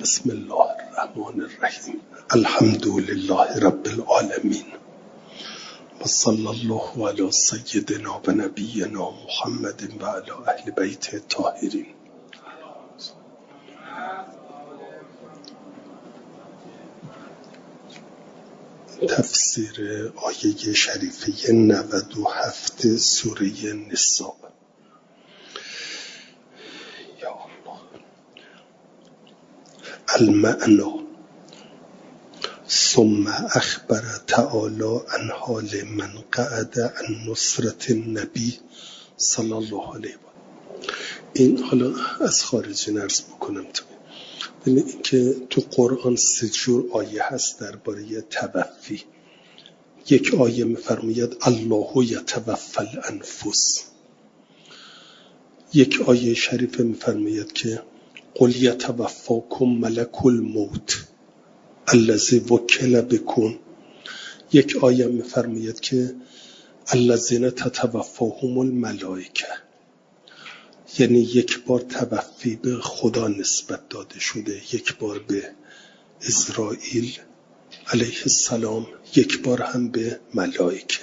بسم الله الرحمن الرحیم. الحمد لله رب العالمین و صلی الله علی سیدنا و نبینا محمد و علی اهل بیت الطاهرین. تفسیر آیه شریفه 97 سوره نساء. المعنى ثم اخبر تعالی عن حال من قعد عن نصرت النبی صلی الله علیه و این حالا از خارجی نرس بکنم تو ببینید اینکه تو قرآن 3 جور آیه هست درباره توفی. یک آیه می‌فرماید الله یتوفی الانفس. یک آیه شریفه می‌فرماید که قل یتوفاکم ملک الموت الذی وکل بکم. یک آیه می‌فرماید که الذین تتوفاهم الملائکه، یعنی یک بار توفی به خدا نسبت داده شده، یک بار به اسرائیل علیه السلام، یک بار هم به ملائکه.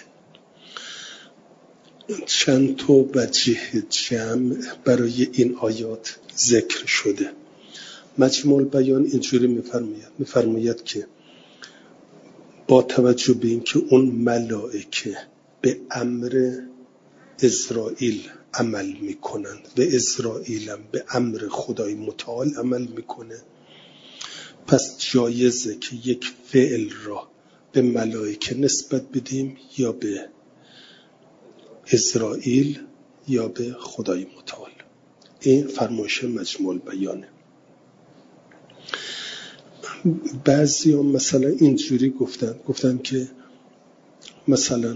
چند تا وجه جمع برای این آیات ذکر شده. مجموع البیان اینجوری میفرماید که با توجه به اینکه اون ملائکه به امر اسرائیل عمل میکنند و اسرائیل هم به امر خدای متعال عمل میکنه، پس جایزه که یک فعل را به ملائکه نسبت بدیم یا به اسرائیل یا به خدای متعال. این فرمایش مجموع البیانه. بعضی هم مثلا اینجوری گفتن که مثلا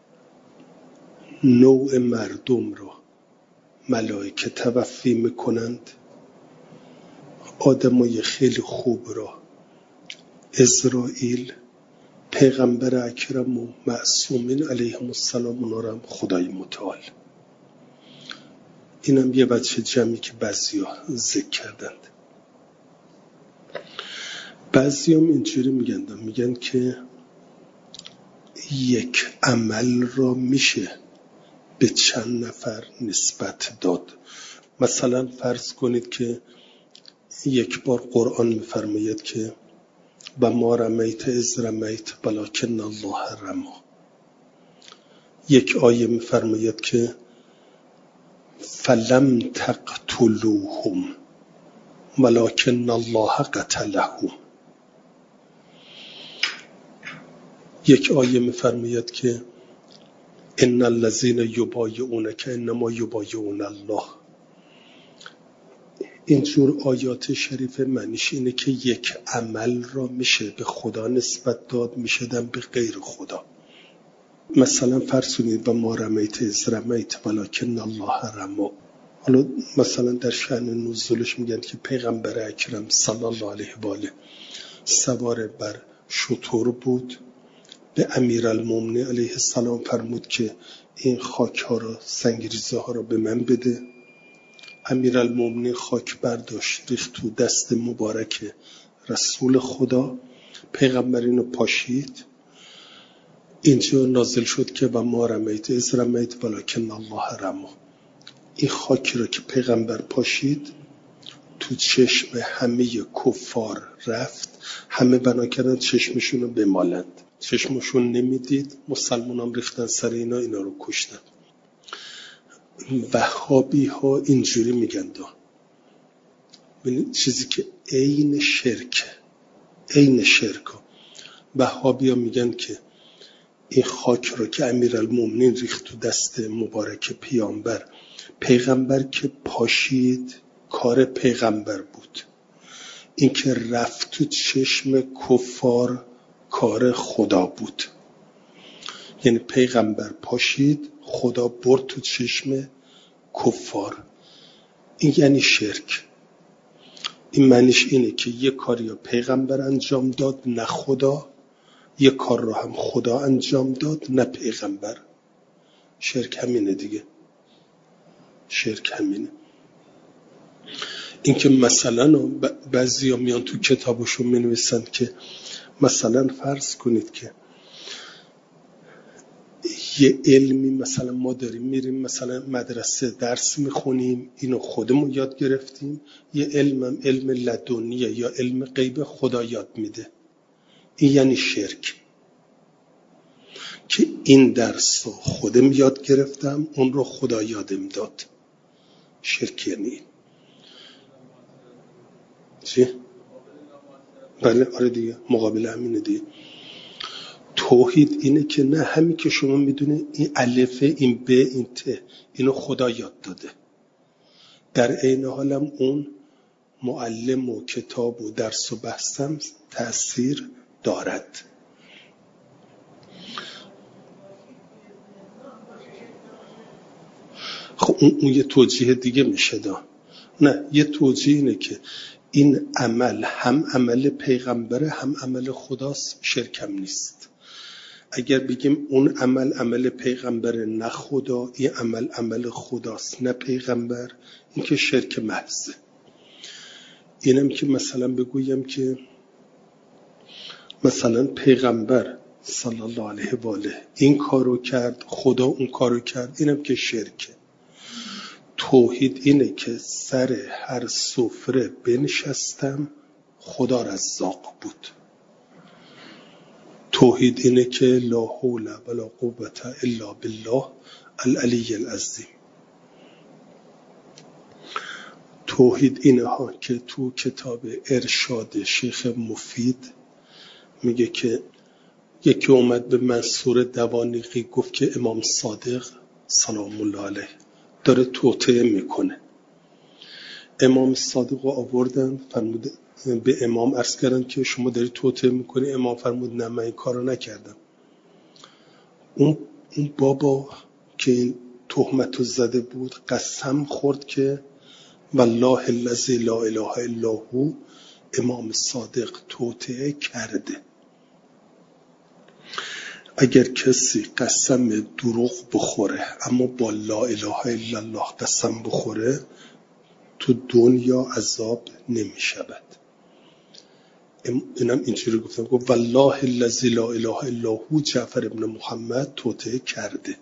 نوع مردم را ملائکه توفی میکنند، آدمای خیلی خوب را اسرائیل، پیغمبر اکرم و معصومین علیهم السلام اونا را هم خدای متعال. اینم یه وجه جمعی که بعضی ها ذکر کردند. بعضی هم اینجوری میگن که یک عمل را میشه به چند نفر نسبت داد. مثلا فرض کنید که یک بار قرآن میفرماید که و ما رمیت اذ رمیت ولکن الله رما. یک آیه میفرماید که فلم تقتلوهم ولکن الله قتلهم. یک آیه میفرماید که ان الذين یبایعونک انما یبایعون الله. اینجور آیات شریفه معنیش اینه که یک عمل را میشه به خدا نسبت داد، میشه دم به غیر خدا. مثلا فرض کنید و ما رمیت اذ رمیت ولکن الله رما. حالا مثلا در شأن نزولش میگن که پیغمبر اکرم صلی الله علیه و آله سوار بر شتر بود، به امیرالمومنین علیه السلام فرمود که این خاک ها را، سنگریزه ها را به من بده. امیرالمومنین خاک برداشت ریخت تو دست مبارک رسول خدا، پیغمبر اینو پاشید. اینجا نازل شد که و ما رمیت اذ رمیت ولکن الله رما. این خاکی را که پیغمبر پاشید تو چشم همه کفار رفت، همه بنا کردن چشمشون رو بمالند. چشمشون نمیدید، مسلمان هم ریختن سر اینا رو کشتن. وهابی ها اینجوری میگن ببینید چیزی که عین شرک. وهابی ها میگن که این خاک رو که امیرالمومنین ریخت تو دست مبارک پیغمبر که پاشید کار پیغمبر بود، این که رفت تو چشم کفار کار خدا بود. یعنی پیغمبر پاشید، خدا برد تو چشم کفار. این یعنی شرک. این معنیش اینه که یه کاری رو پیغمبر انجام داد نه خدا، یه کار رو هم خدا انجام داد نه پیغمبر. شرک همینه دیگه. شرک همینه. اینکه مثلا بعضیا میان تو کتابشون مینویسن که مثلا فرض کنید که یه علمی مثلا ما داریم میریم مثلا مدرسه درس میخونیم، اینو خودمون یاد گرفتیم، یه علمم علم لدنیه یا علم غیب خدا یاد میده. این یعنی شرک، که این درس رو خودم یاد گرفتم، اون رو خدا یادم داد. شرک یعنی این. چی؟ بله آره دیگه، مقابل همینه دیگه. توحید اینه که نه همین که شما میدونه این الف این ب این ت اینو خدا یاد داده، در عین حالم اون معلم و کتاب و درس و بحثم تأثیر دارد. خب اون یه توجیه دیگه میشه دا. نه یه توجیه اینه که این عمل هم عمل پیغمبره هم عمل خداست، شرکم نیست. اگر بگیم اون عمل عمل پیغمبره نه خدا، این عمل عمل خداست نه پیغمبر، این که شرک محضه. اینم که مثلا بگویم که مثلا پیغمبر صلی الله علیه و آله این کارو کرد، خدا اون کارو کرد، اینم که شرکه. توحید اینه که سر هر سفره بنشستم خدا رزاق بود. توحید اینه که لا حول ولا قوة الا بالله العلی العظیم. توحید اینه ها که تو کتاب ارشاد شیخ مفید میگه که یکی اومد به منصور دوانیقی گفت که امام صادق سلام الله علیه داره توطئه میکنه. امام صادق رو آوردن، فرمود به امام عرض کردن که شما داری توطئه میکنی. امام فرمود نه من این کارو نکردم. اون بابا که این تهمتو زده بود قسم خورد که والله الذی لا اله الا هو امام صادق توطئه کرده. اگر کسی قسم دروغ بخوره اما با لا اله الا الله قسم بخوره تو دنیا عذاب نمی شود. اینم اینجوری گفتم، گفت والله الذی لا اله الا هو جعفر ابن محمد توطئه کرده.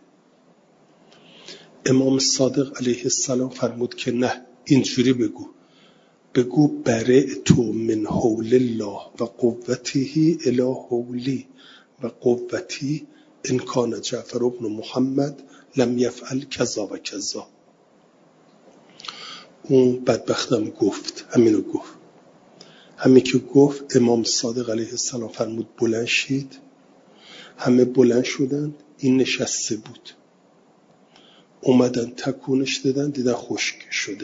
امام صادق علیه السلام فرمود که نه، اینجوری بگو برئت من حول الله و قوته الی حولی و قوتی ان کان جعفر ابن محمد لم یفعل کذا و کذا. اون بدبختم گفت همینو گفت. همین که گفت امام صادق علیه السلام فرمود بلند شید. همه بلند شدند، این نشسته بود. اومدن تکونش دادن، دیدن خشک شده.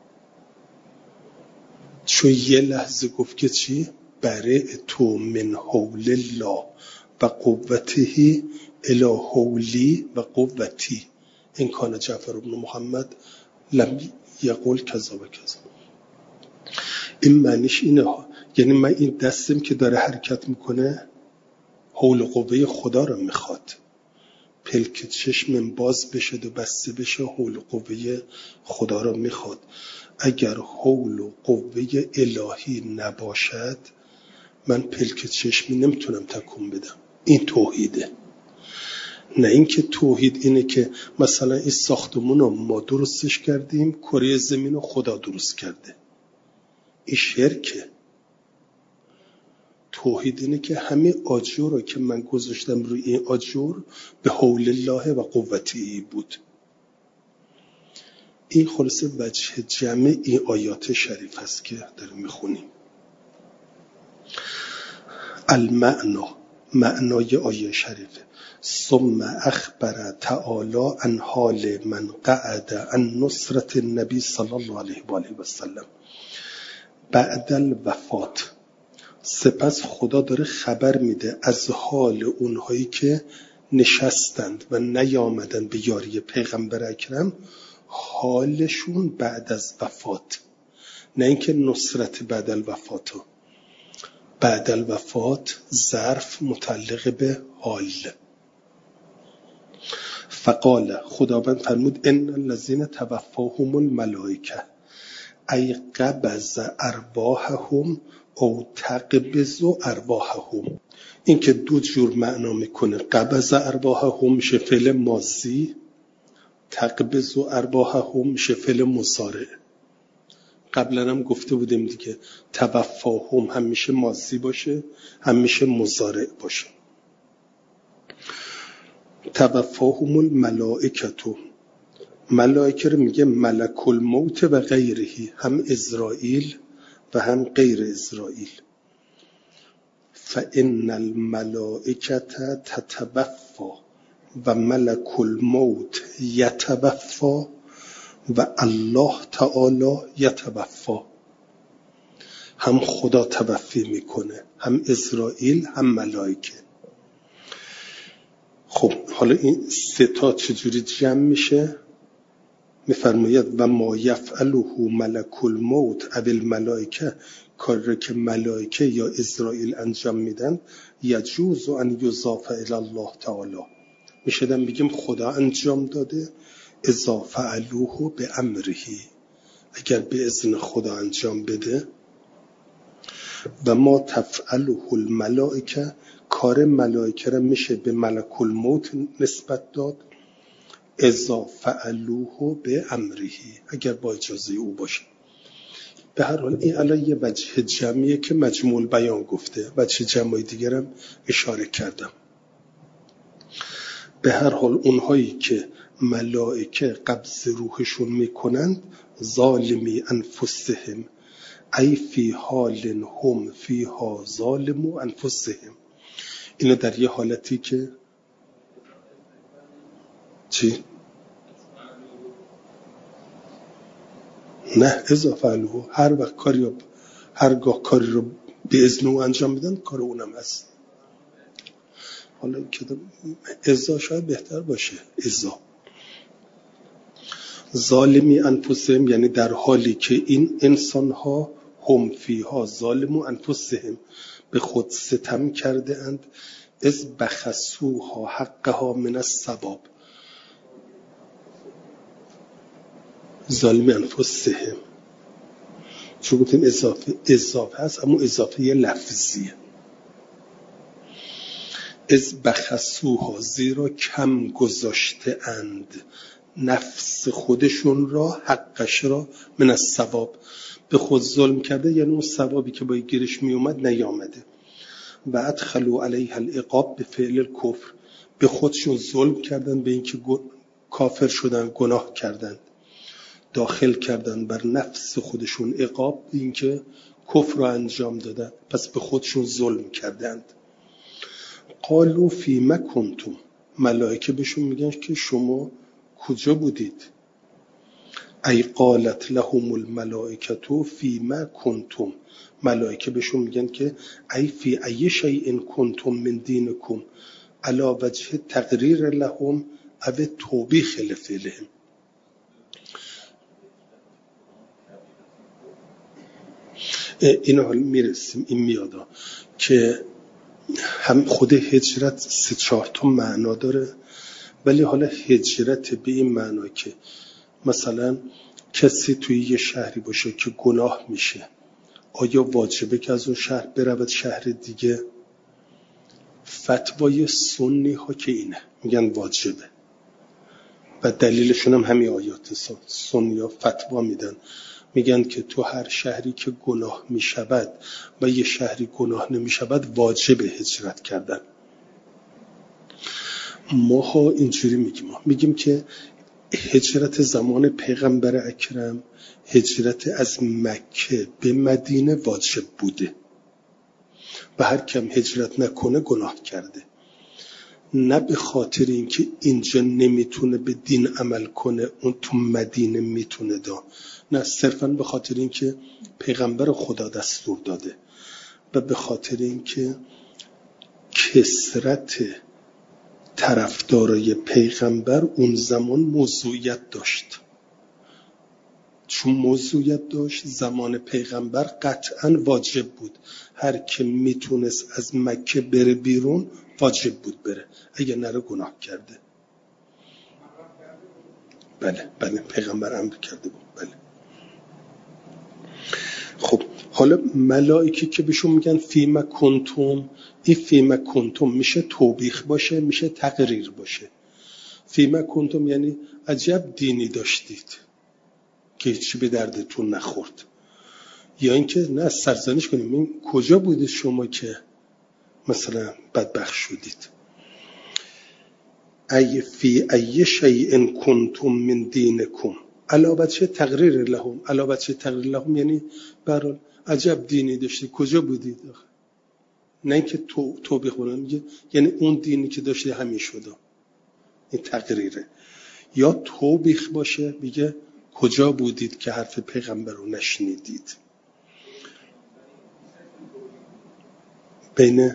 چون یه لحظه گفت که چی؟ برئت من حول الله و قوته الی حولی و قوتی ان کان جعفر ابن محمد لم یقول کذا و کذا. این معنیش اینه ها، یعنی من این دستم که داره حرکت میکنه حول و قوه خدا رو میخواد. پلک چشمم باز بشه و بسته بشه حول و قوه خدا رو میخواد. اگر حول و قوه الهی نباشد من پلک چشمی نمیتونم تکون بدم. این توحیده. نه اینکه توحید اینه که مثلا این ساختمون رو ما درستش کردیم، کره زمین رو خدا درست کرده. این شرکه. توحید اینه که همه آجر رو که من گذاشتم روی این آجر به حول الله و قوتی بود. این خلاصه وجه جمع این آیات شریف هست که داریم میخونیم. المعنا، معنای آیه شریفه. ثم اخبر تعالی عن حال من قعد عن نصرت النبی صلی الله علیه و آله و سلم بعد الوفات. سپس خدا داره خبر میده از حال اونهایی که نشستند و نیامدند به یاری پیغمبر اکرم، حالشون بعد از وفات. نه اینکه نصرت بعد الوفات. بعد الوفات ظرف متعلق به حال. فقال، خداوند فرمود ان الذين توفاهم الملائکه ای قبض ارواحهم او تقبض ارواحهم. این که دو جور معنا میکنه. قبض ارواحهم میشه فعل ماضی، تقبض ارواحهم میشه فعل مضارع. قبلا هم گفته بودیم دیگه توفاهم هم میشه ماضی باشه هم میشه مضارع باشه. توفاهم الملائکتو، ملائکه رو میگه ملک الموت و غیرهی، هم اسرائیل و هم غیر اسرائیل. فإن الملائکة تتوفا و ملک الموت یتوفا و الله تعالی یتوفا. هم خدا توفی میکنه، هم اسرائیل، هم ملائکه. خب حالا این سه تا چجوری جمع میشه؟ میفرماید و ما یفعله ملک الموت او الملائکه، کاری که ملائکه یا اسرائیل انجام میدن، یجوز ان یضاف الی الله تعالی، میشدن بگیم خدا انجام داده، اذا فعلوه به امره، اگر به اذن خدا انجام بده. و ما تفعله الملائکه، کار ملائکه را میشه به ملک الموت نسبت داد، اذا فعلوه به امره، اگر با اجازه او باشه. به هر حال این الان یه وجه جمعیه که مجموع بیان گفته، وجه جمعی دیگرم اشاره کردم. به هر حال اونهایی که ملائکه قبض روحشون میکنند، ظالمی انفسهم ای فی حال هم فیها ظالمو انفسهم. اینو در یه حالتی که چی؟ نه اضافه علوه، هر وقت هرگاه کاری رو به اذن او انجام بدن، کار اونم هست. حالا که ازا شاید بهتر باشه. ازا ظالمی انفسهم یعنی در حالی که این انسان ها هم فیها ظالمو انفسهم، به خود ستم کرده اند، از بخسوها حقها من الثواب. ظالمی انفسهم چون گفتیم اضافه هست، اما اضافه یه لفظیه. از بخسوها، زیرا کم گذاشته اند نفس خودشون را، حقش را، من الثواب، به خود ظلم کرده، یعنی اون ثوابی که باید گیرش می اومد نیامده. و ادخلوا علیها العقاب به فعل الکفر، به خودشون ظلم کردن، به اینکه کافر شدن، گناه کردن، داخل کردن بر نفس خودشون عقاب، به اینکه کفر را انجام دادن، پس به خودشون ظلم کردند. قالوا فیما کنتم، ملائکه بهشون میگن که شما کجا بودید؟ ای قالت لهم الملائکه فیما کنتم، ملائکه بهشون میگن که ای فی ای شیء کنتم من دینکم، علی وجه تقریر لهم او توبیخ لفعلهم. اینو حالا میرسیم، این میادا که هم خود هجرت 3-4 تا معنا داره، ولی حالا هجرت به این معنا که مثلا کسی توی یه شهری باشه که گناه میشه، آیا واجبه که از اون شهر برود شهر دیگه؟ فتوای سنی ها که اینه، میگن واجبه و دلیلشون هم همین آیات سنی ها فتوا میدن، میگن که تو هر شهری که گناه میشود و یه شهری گناه نمیشود واجب هجرت کردن. ماها اینجوری میگیم که هجرت زمان پیغمبر اکرم، هجرت از مکه به مدینه واجب بوده و هر کم هجرت نکنه گناه کرده. نه به خاطر اینکه اینجا نمیتونه به دین عمل کنه اون تو مدینه میتونه نه، صرفا به خاطر اینکه پیغمبر خدا دستور داده و به خاطر اینکه کثرت طرفدارای پیغمبر اون زمان موضوعیت داشت. چون موضوعیت داشت زمان پیغمبر قطعا واجب بود، هر که میتونست از مکه بره بیرون واجب بود بره، اگه نره گناه کرده. بله پیغمبر امر کرده بود. بله خب حالا ملائکه که بهشون میگن فیما کنتم، این فیما کنتم میشه توبیخ باشه، میشه تقریر باشه. فیما کنتم یعنی عجب دینی داشتید که هیچی به دردتون نخورد، یا اینکه نه سرزنش کنیم این کجا بودید شما که مثلا بدبخت شدید. ای فی ای شیء کنتم من دینکم علاوه تقریر لهم، علاوه تقریر لهم یعنی برای عجب دینی داشتی کجا بودید، نه اینکه تو بخونم میگه یعنی اون دینی که داشتی همین شده، این تقریره. یا توبیخ باشه میگه کجا بودید که حرف پیغمبر رو نشنیدید. بین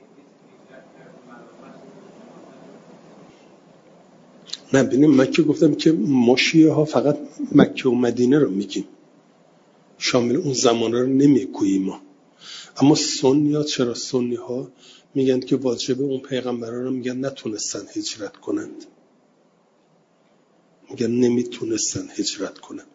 نه ببینیم من که گفتم که ما شیعه ها فقط مکه و مدینه رو میگیم، شامل اون زمانه رو نمیگوییم ما. اما سنی ها چرا سنی ها میگن که واجب اون پیغمبران رو میگن نتونستن هجرت کنند، میگن نمیتونستن هجرت کنند.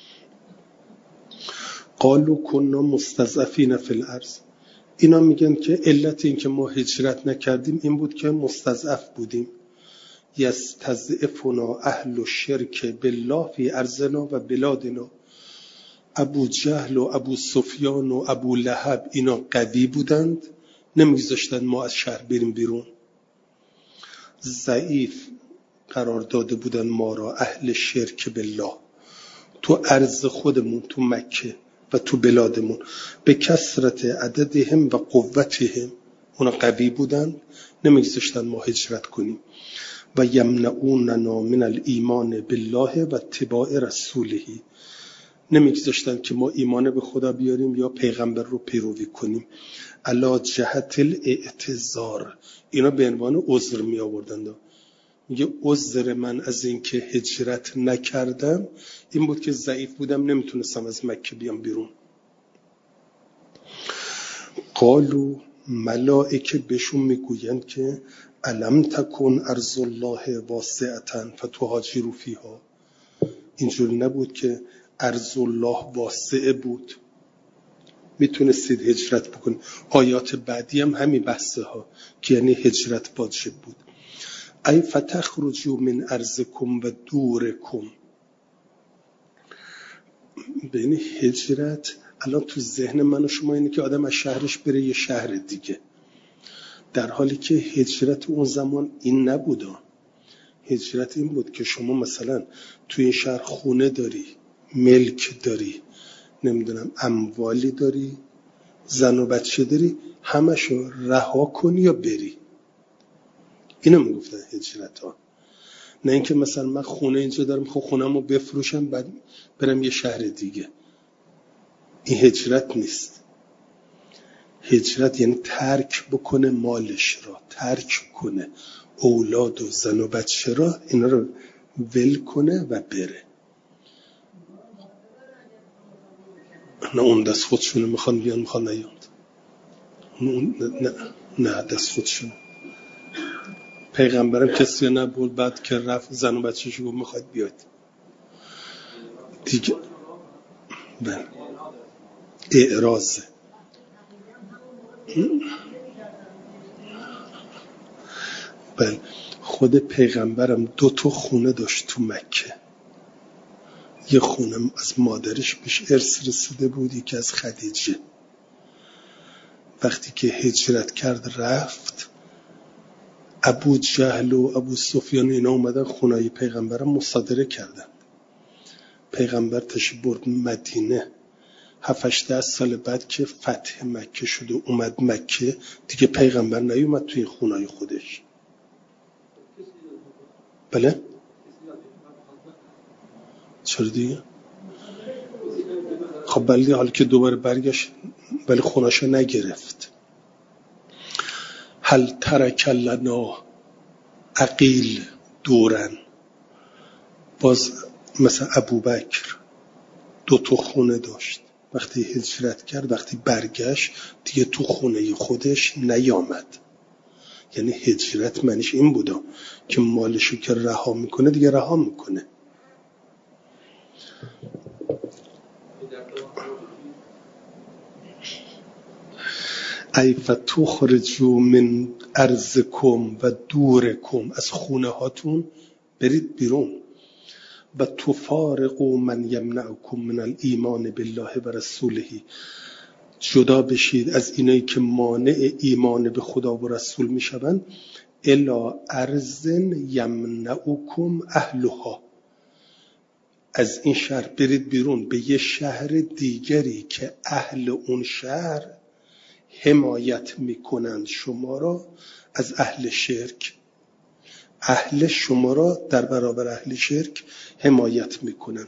قالوا كنا مستضعفین فی الارض، اینا میگن که علت این که ما هجرت نکردیم این بود که مستضعف بودیم. یستضعفنا اهل الشرک بالله فی ارضنا و بلادنا، ابو جهل و ابو سفیان و ابو لهب اینا قوی بودند، نمیگذاشتن ما از شهر بریم بیرون. ضعیف قرار داده بودن ما را اهل شرک بالله تو ارض خودمون، تو مکه و تو بلادمون، به کثرت عددهم و قوتهم، اونا قوی بودن نمیگذاشتن ما هجرت کنیم. و یمنعوننا من الایمان بالله و اتباع رسوله، نمیگذاشتن که ما ایمان به خدا بیاریم یا پیغمبر رو پیروی کنیم. علا جهت الاعتذار، اینا به عنوان عذر می آوردند. میگه عذر من از این که هجرت نکردم این بود که ضعیف بودم نمیتونستم از مکه بیام بیرون. قالوا، ملائکه بهشون میگویند که الم تکن ارض الله واسعة فتهاجروا فیها، اینجور نبود که ارض الله واسعه بود میتونستید هجرت بکنید. آیات بعدی هم همین بحثه ها که یعنی هجرت واجب بود. ای فتخرجوا من ارضکم و دورکم، ببین هجرت الان تو ذهن من و شما اینه که آدم از شهرش بره یه شهر دیگه، در حالی که هجرت اون زمان این نبوده. هجرت این بود که شما مثلا توی این شهر خونه داری، ملک داری، نمیدونم اموالی داری، زن و بچه داری، همشو رها کنی یا بری. اینو میگفتن هجرت ها. نه اینکه مثلا من خونه اینجا دارم خب خونه‌مو بفروشم بعد برم یه شهر دیگه. این هجرت نیست. هجرت یعنی ترک بکنه مالش را، ترک کنه اولاد و زن و بچه را، اینا رو ول کنه و بره. نه اون دست خودشونه میخوان بیان میخوان نیاند، نه دست خودشونه. پیغمبرم کسی نبود بعد که رفت زن و بچه‌شو گفت میخواد بیاد دیگه. بله اعراضه. بله خود پیغمبرم 2 خونه داشت تو مکه. یه خونه از مادرش بهش ارث رسیده بود که از خدیجه. وقتی که هجرت کرد رفت، ابو جهل و ابو سفیان اینا اومدن خونه‌ی پیغمبرم مصادره کردن. پیغمبر تشریف برد مدینه. 7-8 سال بعد که فتح مکه شد و اومد مکه دیگه پیغمبر نیومد توی خونه‌ی خودش. بله چرا دیگه؟ خب بله حالا که دوباره برگشت ولی خونه‌شو نگرفت. هل ترک لنا عقیل دورن، باز مثلا ابوبکر 2 خونه داشت. وقتی هجرت کرد وقتی برگشت دیگه تو خونه خودش نیامد. یعنی هجرت معنیش این بوده که مالشو که رها میکنه دیگه رها میکنه. کیف تخرجوا من ارضکم و دورکم، از خونه هاتون برید بیرون، و تفارقوا من یمنعکم من الایمان بالله و رسوله، جدا بشید از اینایی که مانع ایمان به خدا و رسول میشوند، الی ارض یمنعکم اهلها، از این شهر برید بیرون به یه شهر دیگری که اهل اون شهر حمایت میکنند شما را از اهل شرک، اهل شما را در برابر اهل شرک حمایت میکنند.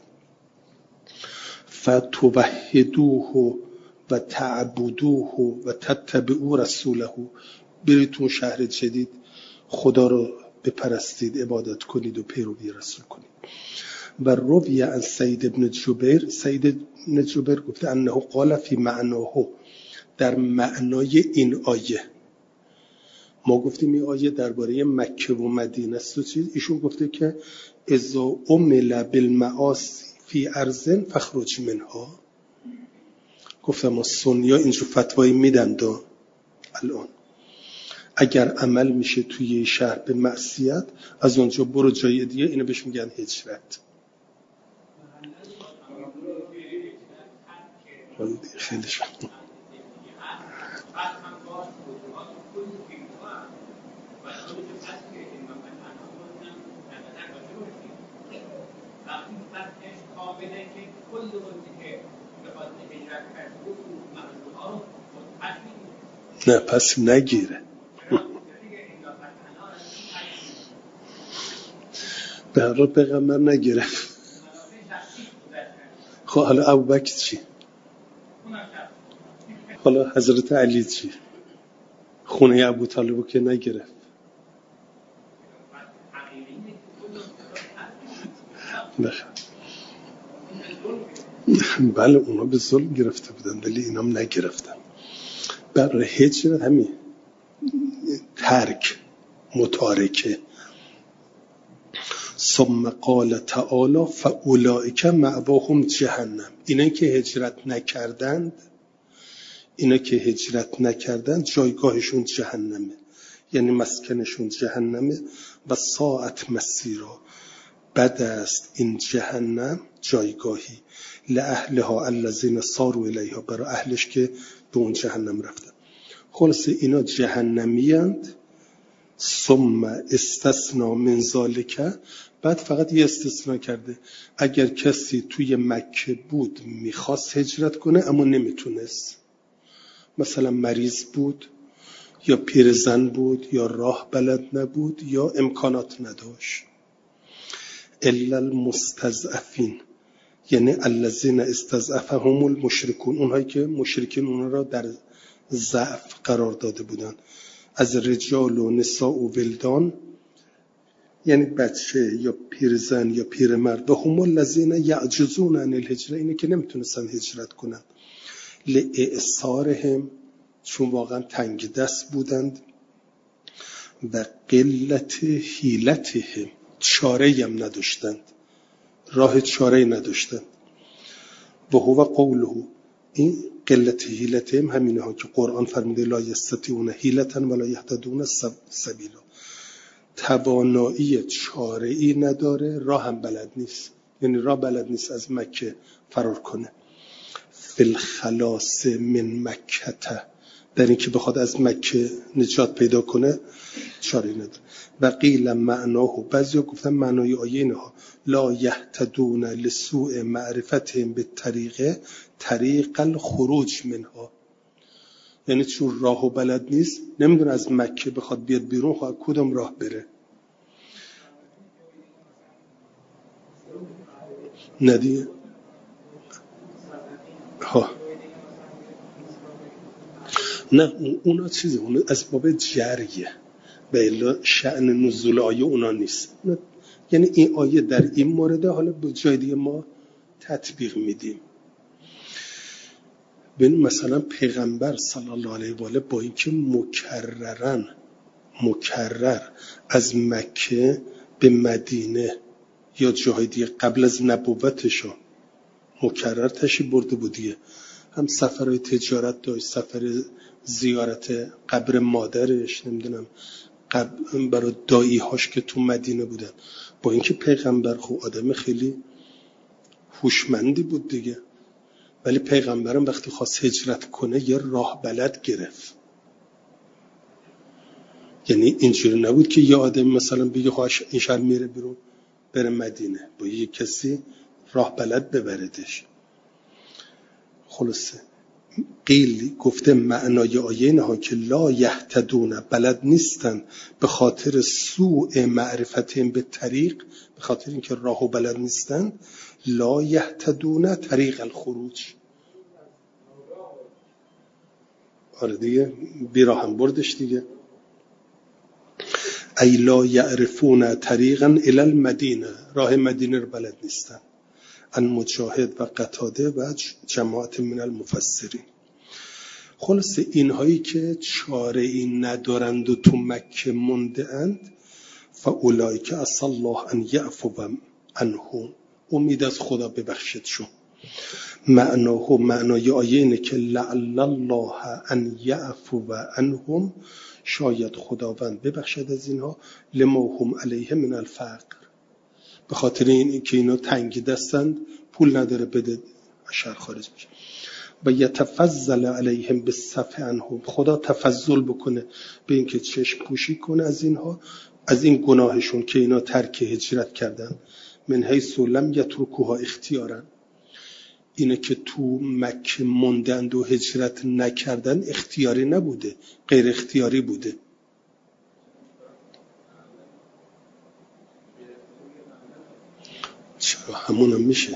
فتوحدوه و تعبدوه و تتبعوا رسوله، برید تو شهر جدید خدا رو بپرستید، عبادت کنید و پیروی رسول کنید. و روی عن سید بن جبیر، سید بن جبیر گفته انه قال فی معناه، در معنای این آیه، ما گفتیم این آیه درباره مکه و مدینه است و چیز، ایشون گفته که اذا عمل بالمعاصی فی ارض فاخرج منها. گفتم ما سنی‌ها اینجور فتوایی میدن دا الان اگر عمل میشه توی شهر به معصیت، از اونجا برو جای دیگه، اینو بهش میگن هجرت. خیلی شد نه پس نگیره. به هر حال پیغمبر نگیره. خب حالا ابوبکر چی؟ حالا حضرت علی چی؟ خونه ابوطالب که نگرفت. بله اونا به ظلم گرفته بودن ولی اینام نگرفتن. برای هجرت همین ترک، متارکه. ثم قال تعالی فاولئک مأواهم جهنم، اینا که هجرت نکردند جایگاهشون جهنمه، یعنی مسکنشون جهنمه. و ساعت مسیرا، بد است این جهنم جایگاهی، لأهلها الذین ساروا الیها، برای اهلش که به اون جهنم رفتن. خلاصه اینا جهنمیند. ثم استثنا من ذالک، بعد فقط یه استثناء کرده، اگر کسی توی مکه بود میخواست هجرت کنه اما نمیتونست، مثلا مریض بود یا پیرزن بود یا راه بلد نبود یا امکانات نداشت. الا المستضعفین، یعنی الذین استضعفهم المشرکون، اونهایی که مشرکین اونها را در ضعف قرار داده بودند، از رجال و نساء و ولدان، یعنی بچه یا پیرزن یا پیرمرد، و هم الذین یعجزون عن الهجرة، اینه که نمیتونستن هجرت کنند، لإعسارهم، چون واقعا تنگ دست بودند، و قلت حیلتهم، چاره‌ای هم نداشتند، راه چاره‌ای نداشتند. و هو قوله، این قلت حیلتهم همینه ها که قرآن فرموده لا یستطیعون حیلة ولا یهتدون سبیلا، توانایی چاره‌ای نداره، راه هم بلد نیست، یعنی راه بلد نیست از مکه فرار کنه. فی الخلاص من مکه، در این که بخواد از مکه نجات پیدا کنه چاره‌ای نداره. و قیل معناه، بعضیا گفتن معنای آیه اینه ها، لا یهتدون لسوء معرفتهم طریق الخروج منها، یعنی چون راهو بلد نیست، نمیدونه از مکه بخواد بیاد بیرون، خواهد کدام راه بره. ندیه ها، نه اونا چیزه، اونا از باب جریه، به الا شأن نزول آیه اونا نیست. یعنی این آیه در این مورد، حالا به جای دیگه ما تطبیق میدیم. ببین مثلا پیغمبر صلی الله علیه و آله با اینکه مکرر از مکه به مدینه یا جاهای دیگه قبل از نبوتش مکرر تشریف برده بودیه، هم سفرهای تجارت داشت، سفر زیارت قبر مادرش، نمیدونم برای دایی‌هاش که تو مدینه بودن. با اینکه پیغمبر خب آدم خیلی هوشمندی بود دیگه، ولی پیغمبرم وقتی خواست هجرت کنه یه راه بلد گرفت. یعنی اینجوری نبود که یه آدم مثلا بگه خواهش این شهر میره بیرون بره مدینه، با یه کسی راه بلد ببردش. خلاصه قیل گفته معنای آیه اینها که لا یهتدون، بلد نیستن به خاطر سوء معرفتهم به طریق، به خاطر اینکه راهو بلد نیستن. لا یهتدون طریق الخروج. آره دیگه بیراه هم بردش دیگه. ای لا یعرفون طریقا الی المدینه، راه مدینه رو بلد نیستن. ان مجاهد و قتاده و جماعت من المفسرین. خلاصه اینهایی که چاره این ندارند و تو مکه مونده اند، فاولئک عسى الله ان یعفو عنهم، امید از خدا ببخشدشون. معنای آیه اینه که لعل الله ان یعفو عنهم، شاید خداوند ببخشد از اینها، لما هم علیه من الفقر، به خاطر این که اینا تنگی دستند، پول نداره بده شهر خارج میشه. و یتفضل علیهم بالصفح عنهم، خدا تفضل بکنه به این که چشم پوشی کنه از اینها، از این گناهشون که اینا ترک هجرت کردن. من حیث لم یترکوها اختیارا، اینه که تو مکه موندند و هجرت نکردن اختیاری نبوده، غیر اختیاری بوده. چرا همونم میشه.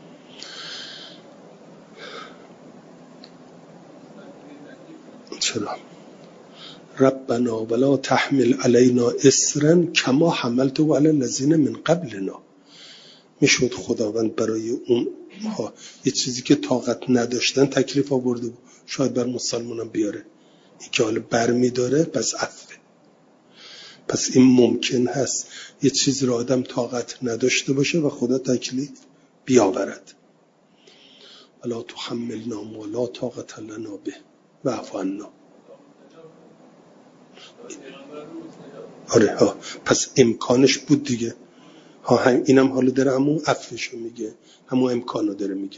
چرا ربنا ولا تحمل علینا اصرا کما حملته علی الذین من قبلنا. میشد خداوند برای اون یه چیزی که طاقت نداشتن تکلیف آورده بود، شاید بر مسلمانان بیاره. این که حالا برمی داره پس عفوه. پس این ممکن هست یه چیزی را آدم طاقت نداشته باشه و خدا تکلیف بیاورد. ولا تحملنا ما لا طاقت لنا به واعف عنا. آره ها، پس امکانش بود دیگه. ها اینم حالا داره همون عفوشو میگه، همون امکانو داره میگه.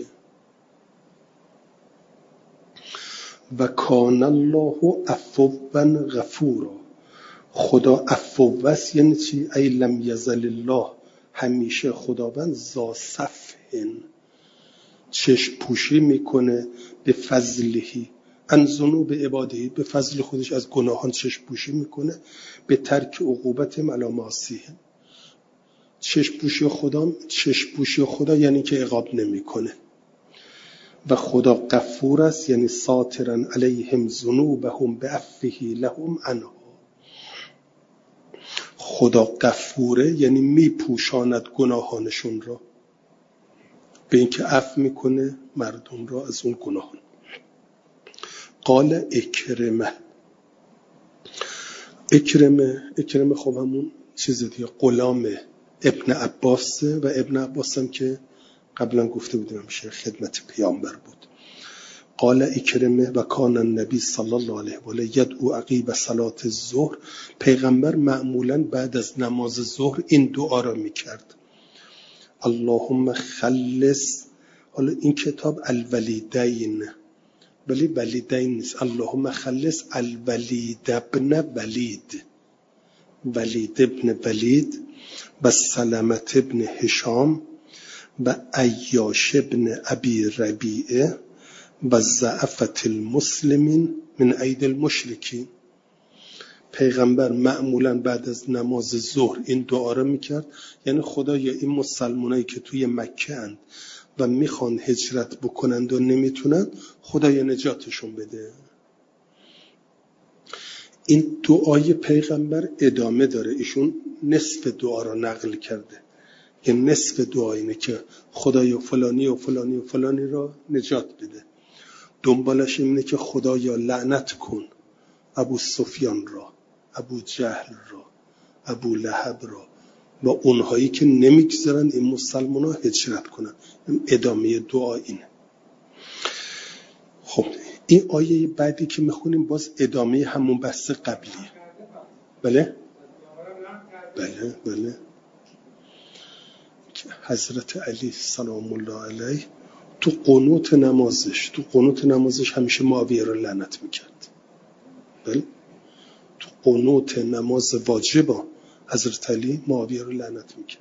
و کان الله عفوا غفورا، خدا عفو است. یعنی چی؟ ای لم یزل الله، همیشه خداوند ذا صفح، چشم پوشی میکنه به فضلهی ان ذنوب عباده، به فضل خودش از گناهان چشم پوشی میکنه، به ترک عقوبت علی معاصیهم. چشم پوشی خدا یعنی که عقاب نمیکنه. و خدا غفور است، یعنی ساترا علیهم ذنوبهم بعفوه لهم عنها. خدا غفوره یعنی میپوشاند گناهانشون را، به اینکه عفو میکنه مردم را از اون گناهان. قال اکرمه خب همون چیز دیگه، غلام ابن عباس، و ابن عباس هم که قبلا گفته بودیم میشه خدمت پیامبر بود. قال اکرمه و کان النبی صلی الله علیه و آله یدعو عقیب صلات الظهر، پیغمبر معمولا بعد از نماز ظهر این دعا را میکرد. اللهم خلص، حالا این کتاب الولیدین، ولی ولیدین نیست، اللهم خلص الولید ابن ولید، ولید ابن ولید و سلمت ابن هشام و عیاش ابن ابی ربیعه و ضعفت المسلمین من اید المشرکین. پیغمبر معمولا بعد از نماز ظهر این دعا را میکرد، یعنی خدایا این مسلمانایی که توی مکه اند و میخوان هجرت بکنند و نمیتونند، خدایا نجاتشون بده. این دعای پیغمبر ادامه داره، ایشون نصف دعا را نقل کرده. یه نصف دعا اینه که خدایا فلانی و فلانی و فلانی را نجات بده. دنبالش اینه که خدایا لعنت کن ابو سفیان را، ابو جهل را، ابو لهب را و اونهایی که نمیگذارن این مسلمان ها هجرت کنن. ادامه دعا اینه. خب این آیه بعدی که میخونیم باز ادامه همون بحث قبلیه. بله که حضرت علی سلام الله علیه تو قنوت نمازش همیشه معاویه رو لعنت میکرد. بله تو قنوت نماز واجبا حضرت علی معاویه رو لعنت میکرد.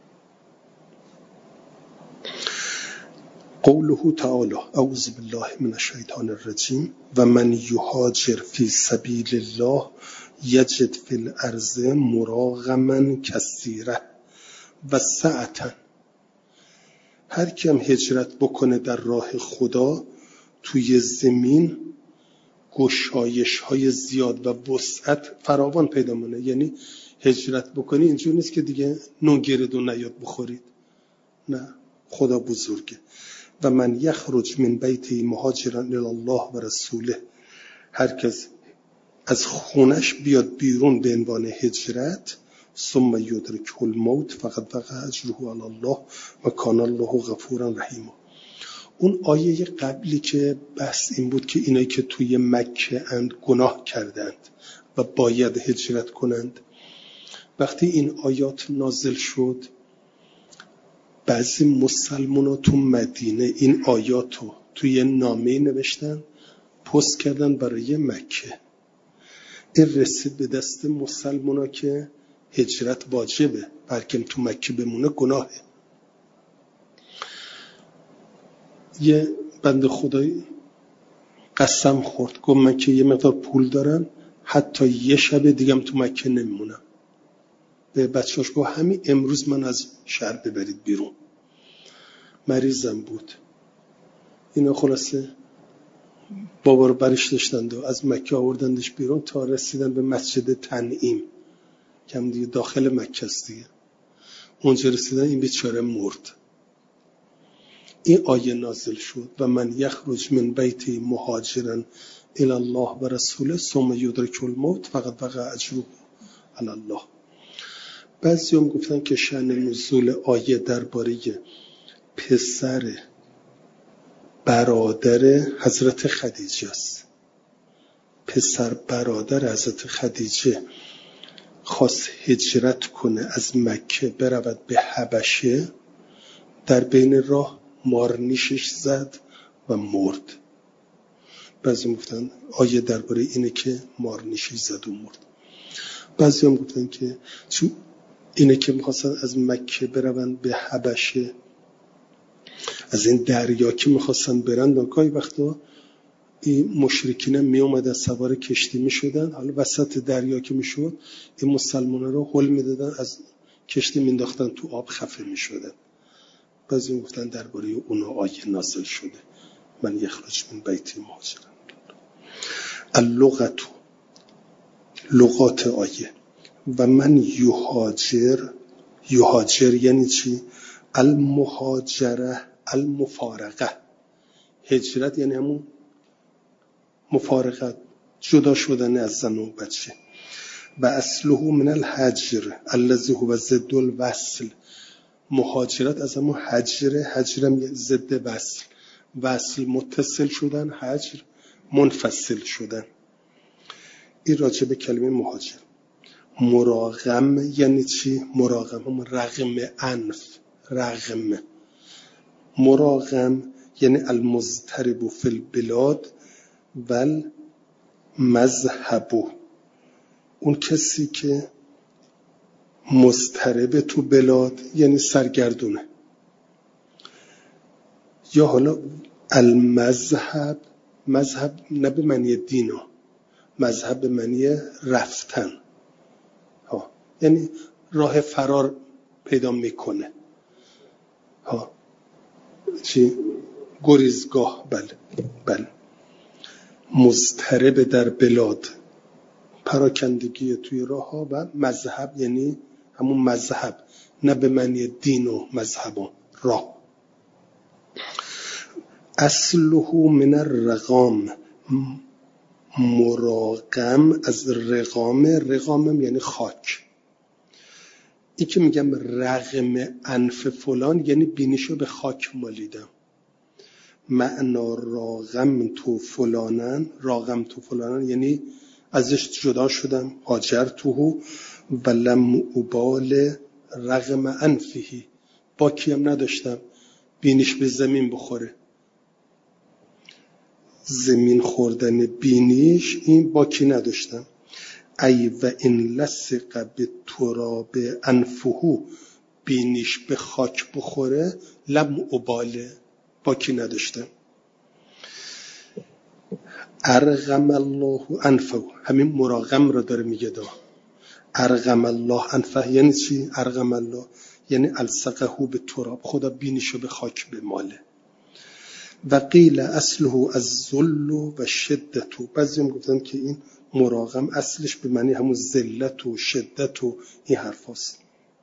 قوله تعالی اعوذ بالله من الشیطان الرجیم و من یهاجر فی سبیل الله یجد فی الارض مراغما کثیرا و سعة. هر کی هم هجرت بکنه در راه خدا توی زمین گشایش های زیاد و وسعت فراوان پیدا منه. یعنی هجرت بکنی اینجور نیست که دیگه نون گرد و نیاد بخورید، نه، خدا بزرگه. و من یخرج من بیته مهاجرا الی الله و رسوله، هر کس از خونش بیاد بیرون به عنوان هجرت، ثم یدرکه الموت فقد وقع اجره علی الله و کان الله غفورا رحیما. اون آیه قبلی که بحث این بود که اینایی که توی مکه اند گناه کردند و باید هجرت کنند، وقتی این آیات نازل شد بعضی مسلمان‌ها تو مدینه این آیاتو توی نامه نوشتن پست کردن برای مکه. این رسید به دست مسلمان‌ها که هجرت واجبه، بلکه تو مکه بمونه گناهه. یه بنده خدایی قسم خورد، گفت من که یه مقدار پول دارم حتی یه شب دیگم تو مکه نمیمونم. به بچه‌هاش گفت همین امروز من از شهر ببرید بیرون. مریضم بود. اینا خلاصه بابا رو برش داشتند و از مکه آوردندش بیرون تا رسیدن به مسجد تنعیم که هم دیگه داخل مکه است دیگه. اونجا رسیدن این بیچاره مرد. این آیه نازل شد و من یخرج من بیتی مهاجرا الی الله و رسوله ثم یدرکه الموت فقد وقع اجره علی الله. بعضی هم گفتن که شأن نزول آیه درباره پسر برادر حضرت خدیجه است. پسر برادر حضرت خدیجه خواست هجرت کنه از مکه برود به حبشه، در بین راه مارنیشش زد و مرد. بعضی گفتن آیه درباره اینه که مارنیشش زد و مرد. بعضی هم گفتن که چون اینه که میخواستن از مکه برون به حبشه، از این دریا که میخواستن برن، گاهی وقتا این مشرکین می اومدن سوار کشتی میشدن، حالا وسط دریا که میشد این مسلمانان رو هل میدادن، از کشتی مینداختن تو آب خفه میشدن. بعضی گفتن درباره اون آیه نازل شده من یخرج من بیت مهاجرا. اللغت، لغات آیه و من یهاجر یعنی چی؟ المهاجره المفارقه. هجرت یعنی همون مفارقت، جدا شدن از زن و بچه. و اصله من الحجر الذی هو ضد الوصل. مهاجرت از همون حجره، حجرم ضد وصل، وصل متصل شدن، حجر منفصل شدن. این راجع به کلمه مهاجر. مراغم یعنی چی؟ مراغم هم رغم انف، رغم. مراغم یعنی المضطرب فی البلاد و المذهب. اون کسی که مضطرب تو بلاد یعنی سرگردونه. یا حالا المذهب، مذهب نه به معنی دینا، مذهب به معنی رفتن، یعنی راه فرار پیدا میکنه. چی؟ گریزگاه. بله. مضطرب در بلاد، پراکندگی توی راه ها. و مذهب یعنی همون مذهب، نه به معنی دین و مذهب، راه. اصله من الرقام، مراقم از رقام یعنی خاک. این که میگم رغم انف فلان یعنی بینیشو به خاک مالیدم. معنا راغمت فلانن یعنی ازش جدا شدم، هاجرته ولم ابال رغم انفه، باکی هم نداشتم بینیش به زمین بخوره. زمین خوردن بینیش این باکی نداشتم. ای و این لصق به تراب انفه، بینیش به خاک بخوره، لم اباله، باکی نداشتم. ارغم الله انفه، همین مراغم را داره میگه دا. ارغم الله انفه یعنی چی؟ ارغم الله یعنی الصقه به تراب، خدا بینیشو به خاک بماله. و قیل اصله از ذل و شدت، بعضی هم گفتن که این مراغم اصلش به معنی همون ذلت و شدت و این حرف هست.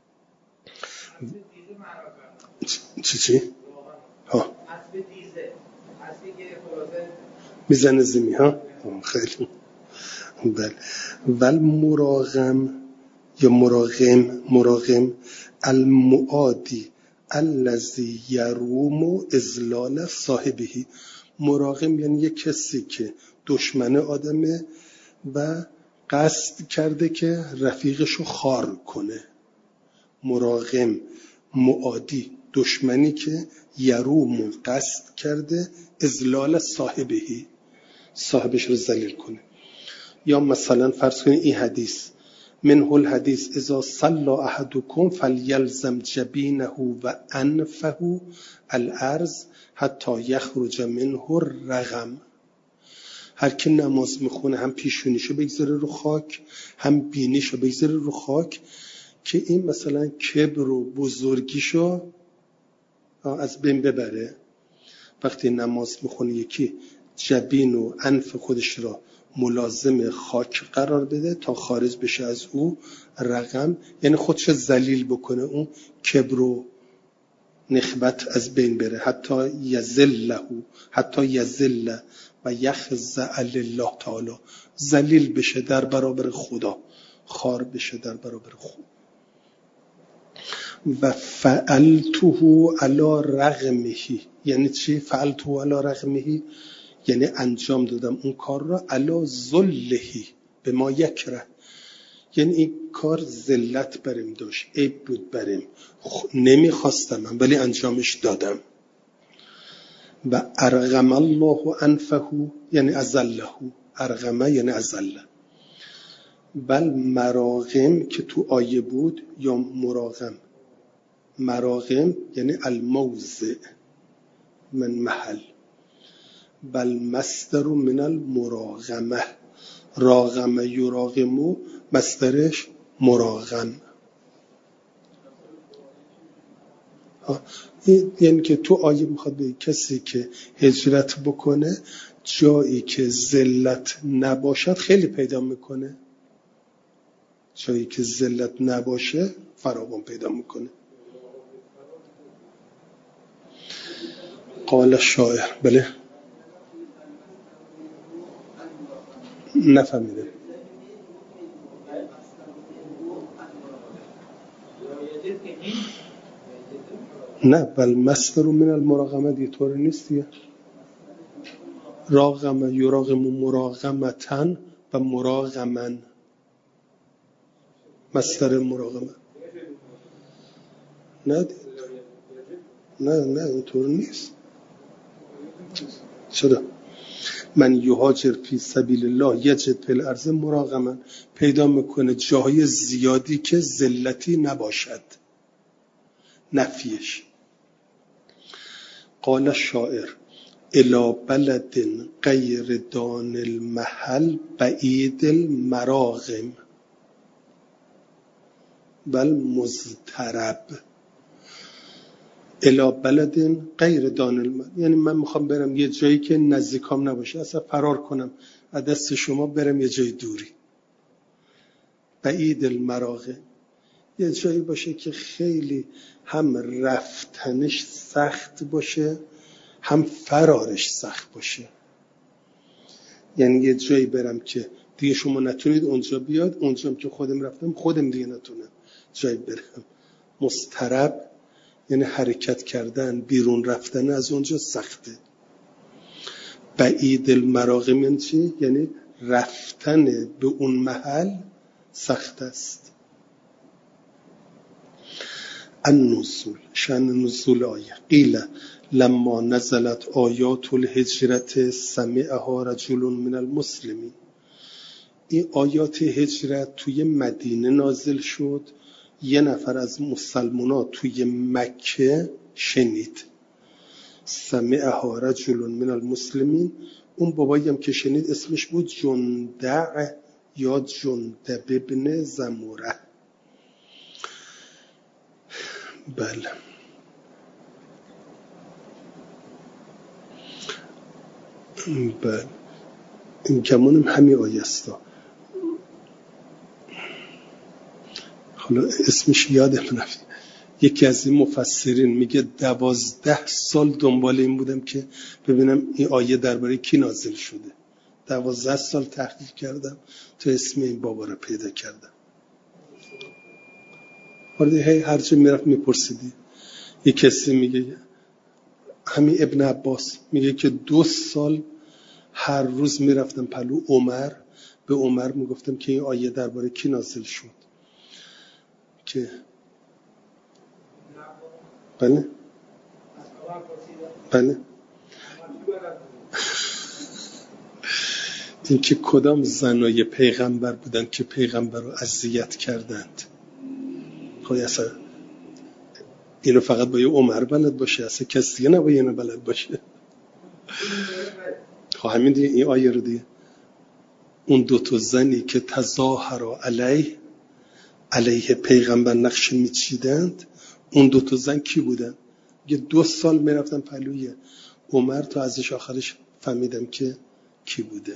چی؟ ها میزنه زمین ها؟ خیلی بله. ول مراغم یا مراغم المعادی الذی یروم اذلال صاحبه، مراغم یعنی یک کسی که دشمن آدمه و قصد کرده که رفیقشو خار کنه. مراغم معادی دشمنی که یروم قصد کرده اذلال صاحبه، صاحبش رو ذلیل کنه. یا مثلا فرض کنید این حدیث منه الحدیث اذا صلى احدكم فليلزم جبینه و انفه الارض حتی یخرج منه الرغم، هر کی نماز میخونه هم پیشونیشو بگذاره رو خاک هم بینیشو بگذاره رو خاک که این مثلا کبر و بزرگیشو از بین ببره. وقتی نماز میخونه یکی جبین و انف خودش را ملازم خاک قرار بده تا خارج بشه از او رقم، یعنی خودش ذلیل بکنه، اون کبر و نخبت از بین بره. حتی یذل و یخضع لله تعالی، ذلیل بشه در برابر خدا، خار بشه در برابر خدا. و فعلته علی رغمه یعنی چی؟ فعلته علی رغمه یعنی انجام دادم اون کار را علی ذلهی به ما یکره، یعنی این کار ذلت برم داشت، عیب بود برم، نمیخواستم من ولی انجامش دادم. و ارغم الله انفه یعنی ازله، ارغمه یعنی ازله. بل مراغم که تو آیه بود یا مراغم یعنی الموضع من محل، بل مصدر من المراغمه، راغمه یراغمو مصدرش مراغم، یعنی که تو آیه میخواد به کسی که هجرت بکنه جایی که ذلت نباشد خیلی پیدا میکنه، جایی که ذلت نباشه فراوان پیدا میکنه. قال الشاعر، بله نفهمیدم. نه بل مصدر من المراغمه دیطور نیست دیگه. راغمه یراغم مراغمتن و مراغمن، مصدر مراغمه. نه اینطور نیست. چرا؟ من یهاجر فی سبیل الله یجد فی الارض مراغما، پیدا میکنه جاهای زیادی که ذلتی نباشد، نفیش. قال الشاعر الی بلد غیر دان المحل بعید المراغم بل مضطرب. الی بلد غیر دان المحل یعنی من میخوام برم یه جایی که نزدیکام نباشه، اصلا فرار کنم از دست شما برم یه جای دوری. بعید المراغم یه جایی باشه که خیلی هم رفتنش سخت باشه هم فرارش سخت باشه، یعنی یه جایی برم که دیگه شما نتونید اونجا بیاد، اونجا که خودم رفتم خودم دیگه نتونم جایی برم. مضطرب یعنی حرکت کردن، بیرون رفتن از اونجا سخته. بعید المراغم یعنی چی؟ یعنی رفتن به اون محل سخت است. النزول، شأن نزول آیه. قیل لما نزلت آیات الهجرت سمعها رجل من المسلمین. این آیات هجرت توی مدینه نازل شد، یه نفر از مسلمان‌ها توی مکه شنید. سمعها رجل من المسلمین. اون بابایی هم که شنید اسمش بود جندع یا جندب ابن زموره. بله. بله این کمونم همین آیه است. حالا اسمش یادم رفت. یکی از این مفسرین میگه 12 سال دنبال این بودم که ببینم این آیه درباره کی نازل شده. 12 سال تحقیق کردم تا اسم این بابا رو پیدا کردم. وارد هر جا میرفت میپرسیدی. یک کسی میگه همین ابن عباس میگه که 2 سال هر روز میرفتم پلو عمر، به عمر میگفتم که این آیه درباره کی نازل شد. که بله بله این که کدام زنای پیغمبر بودن که پیغمبر رو اذیت کردند. خب اصلا اینو فقط با یه عمر بلد باشه، اصلا کسی دیگه نباید اینو بلد باشه. خب همین دیگه این آیه رو دیگه اون 2 زنی که تظاهر علیه پیغمبر نقش میچیدند، اون 2 زن کی بودن؟ یه 2 سال میرفتن پلوی عمر تا ازش آخرش فهمیدم که کی بوده.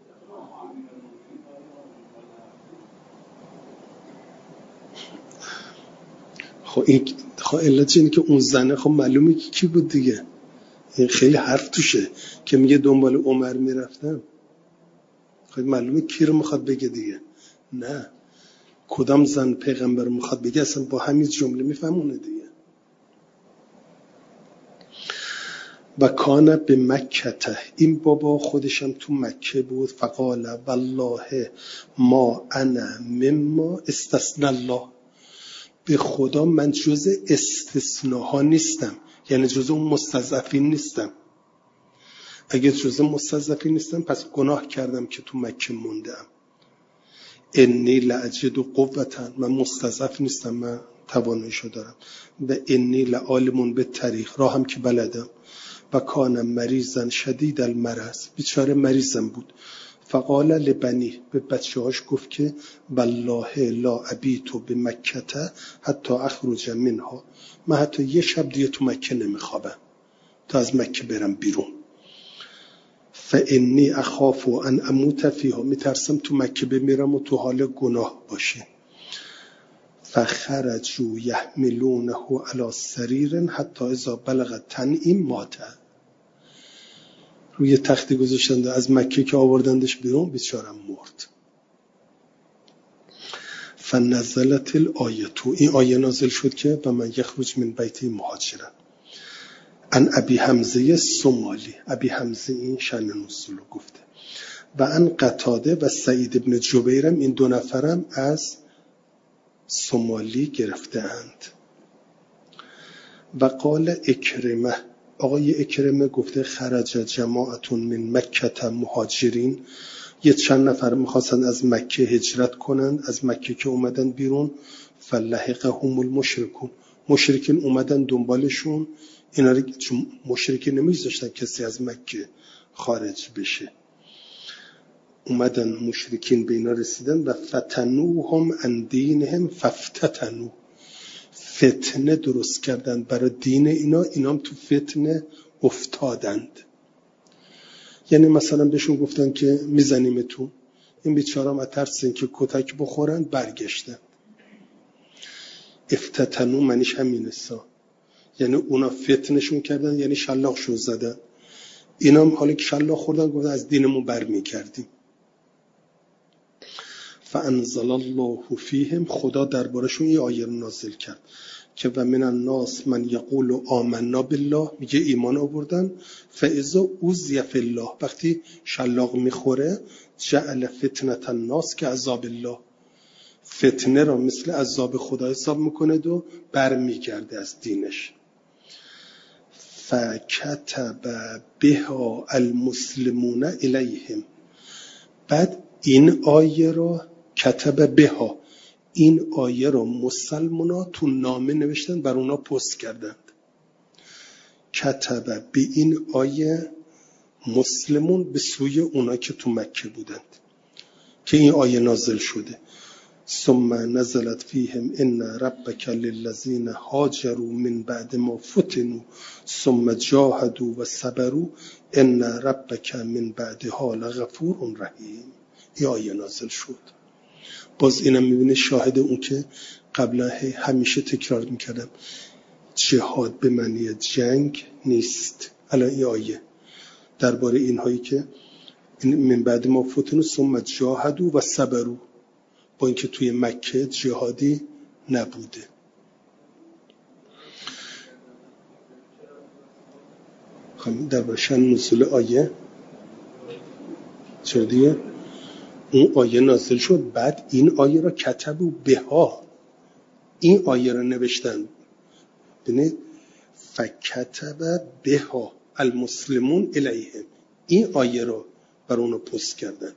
خب علت اینه که اون زنه خب معلومه که کی بود دیگه. این خیلی حرف توشه که میگه دنبال عمر میرفتم. خب معلومه کی رو میخواد بگه دیگه. نه کدام زن پیغمبر میخواد بگه، اصلا با همین جمله میفهمونه دیگه. و کان به مکه، این بابا خودشم تو مکه بود. فقال والله ما انا مما استثنى الله، به خدا من جز استثناها نیستم، یعنی جز اون مستضعفین نیستم. اگه جز مستضعفین نیستم پس گناه کردم که تو مکه موندم. انی لاجد قوة، من مستضعف نیستم، من تواناییشو دارم. و انی لعالم بالطریق، راهم که بلدم. و کان مریضا شدید المرض، بیچاره مریضم بود. فقال لبنی، به بچه‌هاش گفت که والله لا ابیت بمکه حتی اخرج منها، من حتی یه شب دیگه تو مکه نمیخوابم تا از مکه برم بیرون. فانی اخاف ان اموت فیها، میترسم تو مکه بمیرم و تو حال گناه باشه. فخرجوا یحملونه علی سریر حتی اذا بلغ تنعیم مات، روی تختی گذاشتند از مکه که آوردندش بیرون بیچارم مرد. فنزلت الآیه، این آیه نازل شد که و من یخرج من بیت مهاجرا. ان ابی حمزه سومالی، ابی حمزه این شأن نزول رو گفته. و ان قتاده و سعید ابن جبیرم، این 2 نفرم از سومالی گرفتند. و قال اکرمه، آقای اکرمه گفته خرج جماعتون من مکه مهاجرین، یه چند نفر میخواستن از مکه هجرت کنن، از مکه که اومدن بیرون. فلحقهم المشرکون، مشرکین اومدن دنبالشون، اینا رو چون مشرکین نمیذاشتن کسی از مکه خارج بشه، اومدن مشرکین به اینا رسیدن. و فتنوهم عن دینهم فافتتنوا، فتنه درست کردن برای دین اینا، اینام تو فتنه افتادند. یعنی مثلا بهشون گفتن که میزنیمتون، این بیچاره‌ها از ترس اینکه کتک بخورن برگشتن. افتتنوا معنیش همین است، یعنی اونا فتنشون کردن، یعنی شلاقشون زدن. اینام حالا که شلاق خوردن گفتن از دینمون برمیگردیم. فانزل الله فیهم، خدا دربارشون یه آیه رو نازل کرد. که و من الناس من یقول آمنا بالله، میگه ایمان آوردن، فاذا اوذی فی الله، وقتی شلاق میخوره جعل فتنة الناس که عذاب الله، فتنه را مثل عذاب خدا حساب میکنه و برمیگرده از دینش. فکتب بها المسلمون الیهم، بعد این آیه را کتب بها، این آیه را مسلمونا تو نامه نوشتن بر اونا پست کردند. کتب به این آیه مسلمون به سوی اونا که تو مکه بودند که این آیه نازل شده. ثم نزلت فیهم ان ربک للذین هاجروا من بعد ما فتنوا ثم جاهدوا و صبروا ان ربک من بعدها لغفور رحیم. این آیه نازل شد. باز اینم میبینه شاهد اون که قبلا همیشه تکرار میکردم جهاد به معنی جنگ نیست. الان این آیه درباره اینهایی که من بعد ما فتنوا ثم جاهدوا و صبروا، با اینکه توی مکه جهادی نبوده. خب درباره شأن نزول آیه چرا دیگه اون آیه نازل شد، بعد این آیه را کتبوا بها، این آیه را نوشتن. ببینید فکتب بها المسلمون الیهم، این آیه را بر اونو پست کردند.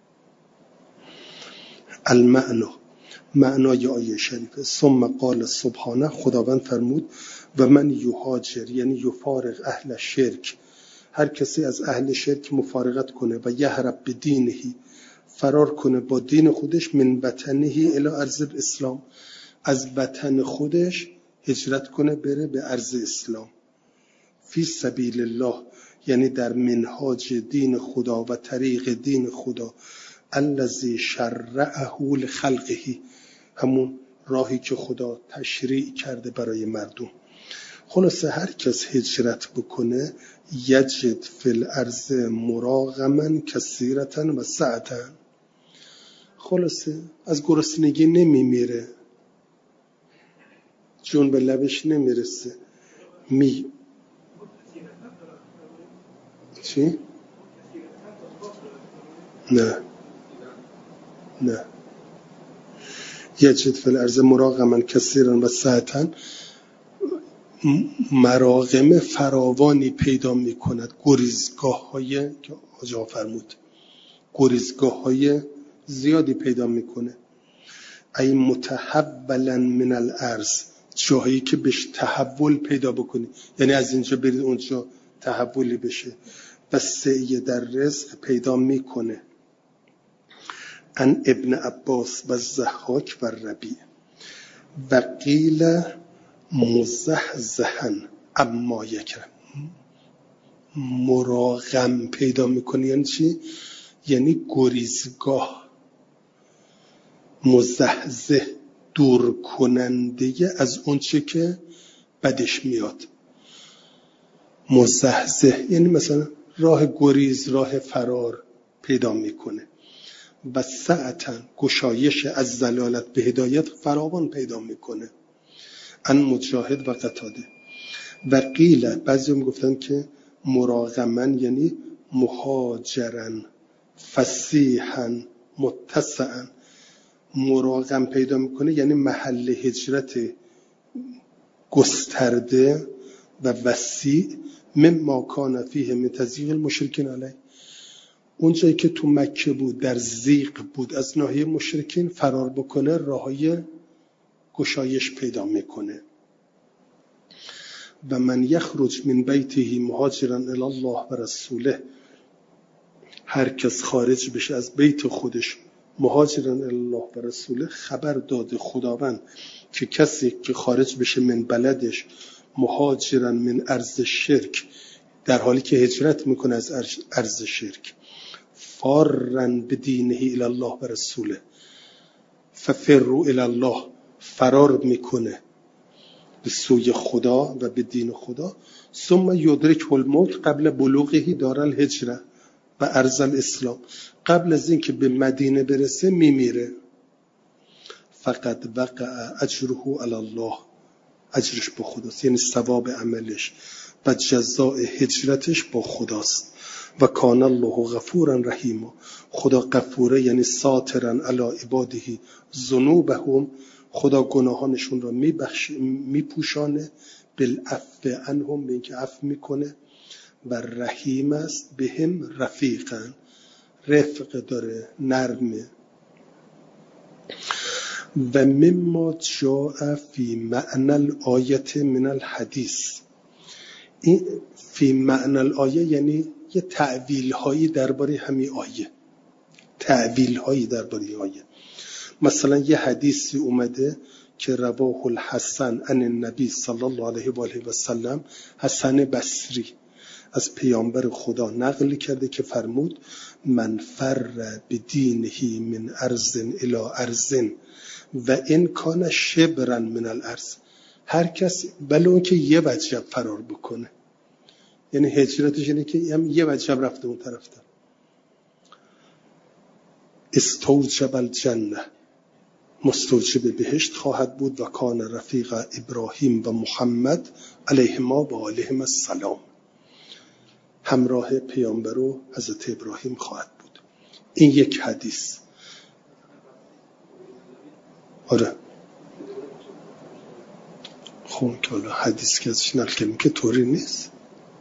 معنای آیه شریفه ثم قال سبحانه، خداوند فرمود و من یهاجر یعنی یفارق اهل شرک، هر کسی از اهل شرک مفارقت کنه و یهرب به دینهی، فرار کنه با دین خودش، من وطنهی الی ارض الاسلام، از وطن خودش هجرت کنه بره به ارض اسلام، فی سبیل الله یعنی در منهاج دین خدا و طریق دین خدا، الذی شرعه لخلقه، همون راهی که خدا تشریع کرده برای مردم. خلاصه هر کس هجرت بکنه یجد فی الارض مراغما کثیرة و سعة، خلاصه از گرسنگی نمیمیره، جون به لبش نمیرسه. چی؟ نه یجد فی الارض مراغما کثیرا و سعة، مراغم فراوانی پیدا می کند، گریزگاه های که آجا فرمود گریزگاه های زیادی پیدا می کنه. ای متحولا من الارض، جایی که بهش تحول پیدا بکنی، یعنی از اینجا برید اونجا تحولی بشه. و سعی در رزق پیدا می کنه. ان ابن عباس و الضحاک و ربیع و قیل مزحزحن اما یکرم، مراغم پیدا میکنه یعنی چی؟ یعنی گریزگاه، مزحزح دور کننده از اون چه که بدش میاد. مزحزح یعنی مثلا راه گریز، راه فرار پیدا میکنه. و سعتن گشایش از ضلالت به هدایت فراوان پیدا میکنه. ان مجاهد و قتاده. و قیل بعضی هم گفتن که مراغمن یعنی مهاجرن فسیحن متسعن، مراغم پیدا میکنه یعنی محل هجرت گسترده و وسیع، مما کان فیه من تضییق المشرکین علیه، اون جایی که تو مکه بود در ضیق بود از ناحیه مشرکین، فرار بکنه راههای گشایش پیدا میکنه. و من یخرج من بیته مهاجرا الی الله و رسوله، هر کس خارج بشه از بیت خودش مهاجرا الی الله و رسوله، خبر داده خداوند که کسی که خارج بشه من بلدش مهاجرا من ارض شرک، در حالی که هجرت میکنه از ارض شرک، فارن بدینه الی الله و رسوله، ففروا الی الله، فرار میکنه به سوی خدا و به دین خدا. ثم یدرک الموت قبل بلوغه دار الهجره و ارض الاسلام، قبل از این که به مدینه برسه میمیره. فقط وقع اجره علی الله، اجرش با خداست، یعنی ثواب عملش و جزاء هجرتش با خداست. و کان الله غفورا رحیما، خدا غفوره یعنی ساترا علی عباده ذنوبهم، خدا گناهانشون را میپوشانه، بالعفو عنهم، به اینکه عفو میکنه، و رحیم است بهم رفیقا، رفق داره، نرمه. و مما جاء فی معنی الآیت من الحدیث، این فی معنی الآیه یعنی یه تعویل هایی درباره همین آیه، تعویل هایی درباره آیه. مثلا یه حدیثی اومده که رواه الحسن عن النبی صلی الله علیه و آله و سلم، حسن بصری از پیامبر خدا نقل کرده که فرمود من فر بدینه من ارض الی ارض و این کان شبرا من الارض، هر کس بلون که یه وجب فرار بکنه، یعنی هجرتش اینه که هم یه وجب رفته اون طرف دار، استوجب الجنه، مستوجب بهشت خواهد بود، و کان رفیق ابراهیم و محمد علیهما و علیهم السلام، همراه پیامبر و حضرت ابراهیم خواهد بود. این یک حدیث. آره خب که حالا حدیث که ازش نقل کردیم که طوری نیست،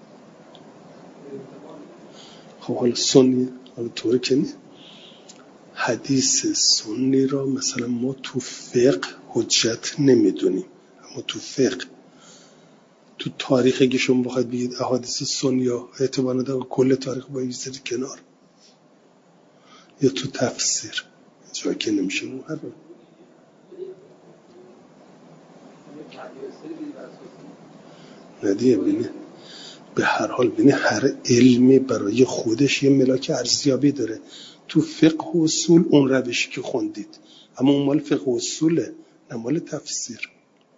خب حالا سنی، حالا طوری که نیست. حدیث سنی را مثلا ما تو فقه حجت نمیدونیم، اما تو فقه، تو تاریخ اگه شما بخواید بگید احادیث سنی ها اعتبار نداره، کل تاریخ با بذارید کنار، یا تو تفسیر جایی که نمیشه هر ندیه. بینه به هر حال بینه هر علمی برای خودش یه ملاک ارزیابی داره. تو فقه و اصول اون روشی که خوندید، اما اون مال فقه و اصوله، نه مال تفسیر.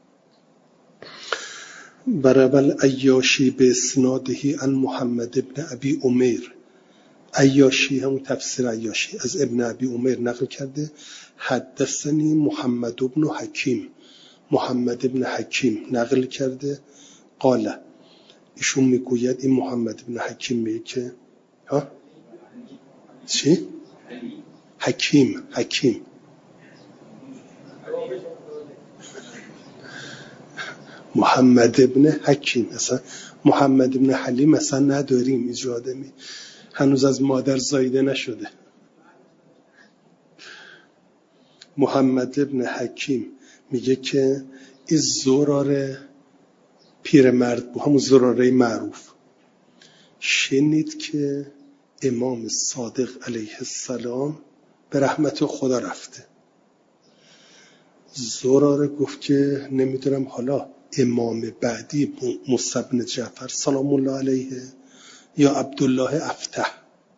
برابل عیاشی به اسنادهی عن محمد ابن ابی عمیر، عیاشی همون تفسیر عیاشی از ابن ابی عمیر نقل کرده، حدثنی محمد ابن حکیم، محمد ابن حکیم نقل کرده، قال، ایشون میگوید، این محمد ابن حکیم میگه که چی؟ حکیم محمد ابن حکیم، اصلا محمد ابن حلیم اصلا نداریم، ایجاده می هنوز از مادر زایده نشده. محمد ابن حکیم میگه که این زراره پیرمرد بود، همون زراره معروف، شنید که امام صادق علیه السلام به رحمت خدا رفته. زراره گفت که نمیدونم حالا امام بعدی موسی بن جعفر سلام الله علیه یا عبدالله افتح.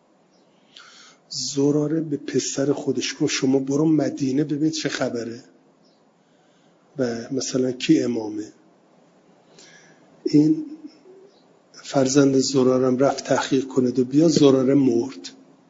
زراره به پسر خودش گفت شما برو مدینه ببین چه خبره و مثلا کی امامه. این فرزند زرارم رفت تحقیق کنه و بیا، زراره مرد.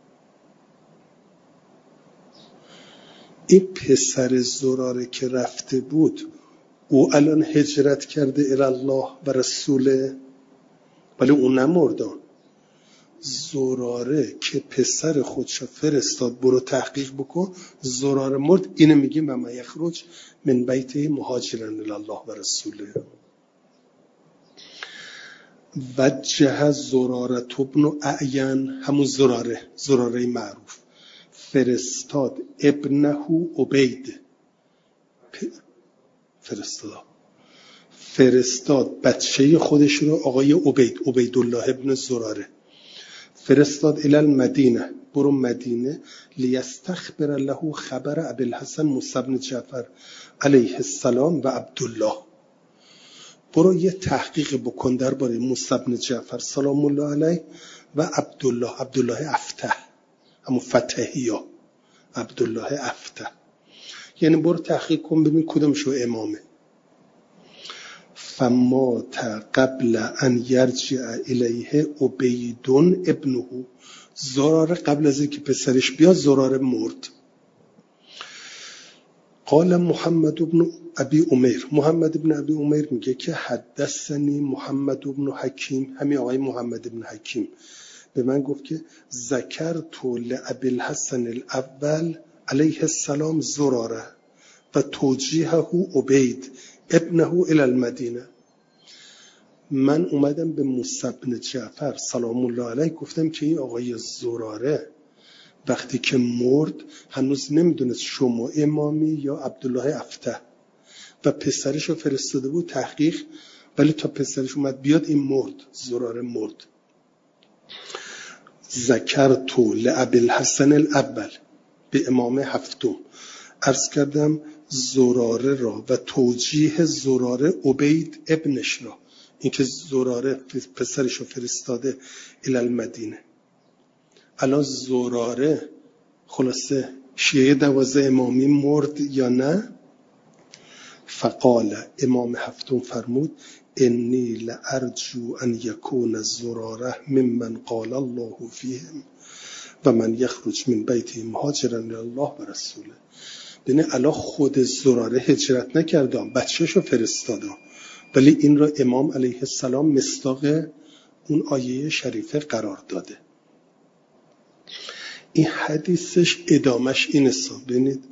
این پسر زراره که رفته بود او الان هجرت کرده الی الله و رسوله، ولی اون نمردان. زراره که پسر خودش فرستاد برو تحقیق بکن، زراره مرد. اینو میگیم و ما یخرج من بیته مهاجرن الی الله و رسوله. وجه زراره ابن اعین، همون زراره معروف، فرستاد ابنه عبید، فرستاد بچه خودش رو، آقای عبیدالله ابن زراره، فرستاد الی المدینه، برو مدینه، لیستخبر له خبر ابی الحسن موسی بن جعفر علیه السلام و عبدالله، برو یه تحقیق بکن درباره موسی بن جعفر سلام الله علیه و عبدالله افتح، همون فتحیا، عبدالله افتح، یعنی برو تحقیق کن ببین کدومشو امامه. فمات قبل ان یرجع الیه عبید ابنه، زراره قبل از اینکه پسرش بیاد زراره مرد. قال محمد بن ابی عمیر، محمد بن ابی عمیر میگه که حدثنی محمد بن حکیم، همین آقای محمد بن حکیم به من گفت که ذکرت لابی الحسن الاول علیه السلام زراره و توجیهه عبید ابنه الی المدینه. من اومدم به موسی بن جعفر سلام الله علیه گفتم که این آقای زراره وقتی که مرد هنوز نمیدونست شما امامی یا عبدالله افتح و پسرش رو فرستاده بود تحقیق، ولی تا پسرش اومد بیاد این مرد، زراره مرد. ذکرت لابی الحسن الاول، به امام هفتم عرض کردم زراره را و توجیه زراره عبید ابنش را، اینکه زراره پسرش رو فرستاده الی المدینه. الان زراره خلاصه شیعه 12 امامی مرد یا نه؟ فقال، امام هفتم فرمود انی لارجو ان یکون زراره ممن قال الله فیهم و من یخرج من بیته مهاجرا الی الله و رسوله. ببین الان خود زراره هجرت نکرده، بچه‌شو فرستاده، ولی این را امام علیه السلام مصداق اون آیه شریفه قرار داده. این حدیثش ادامش این است. ببینید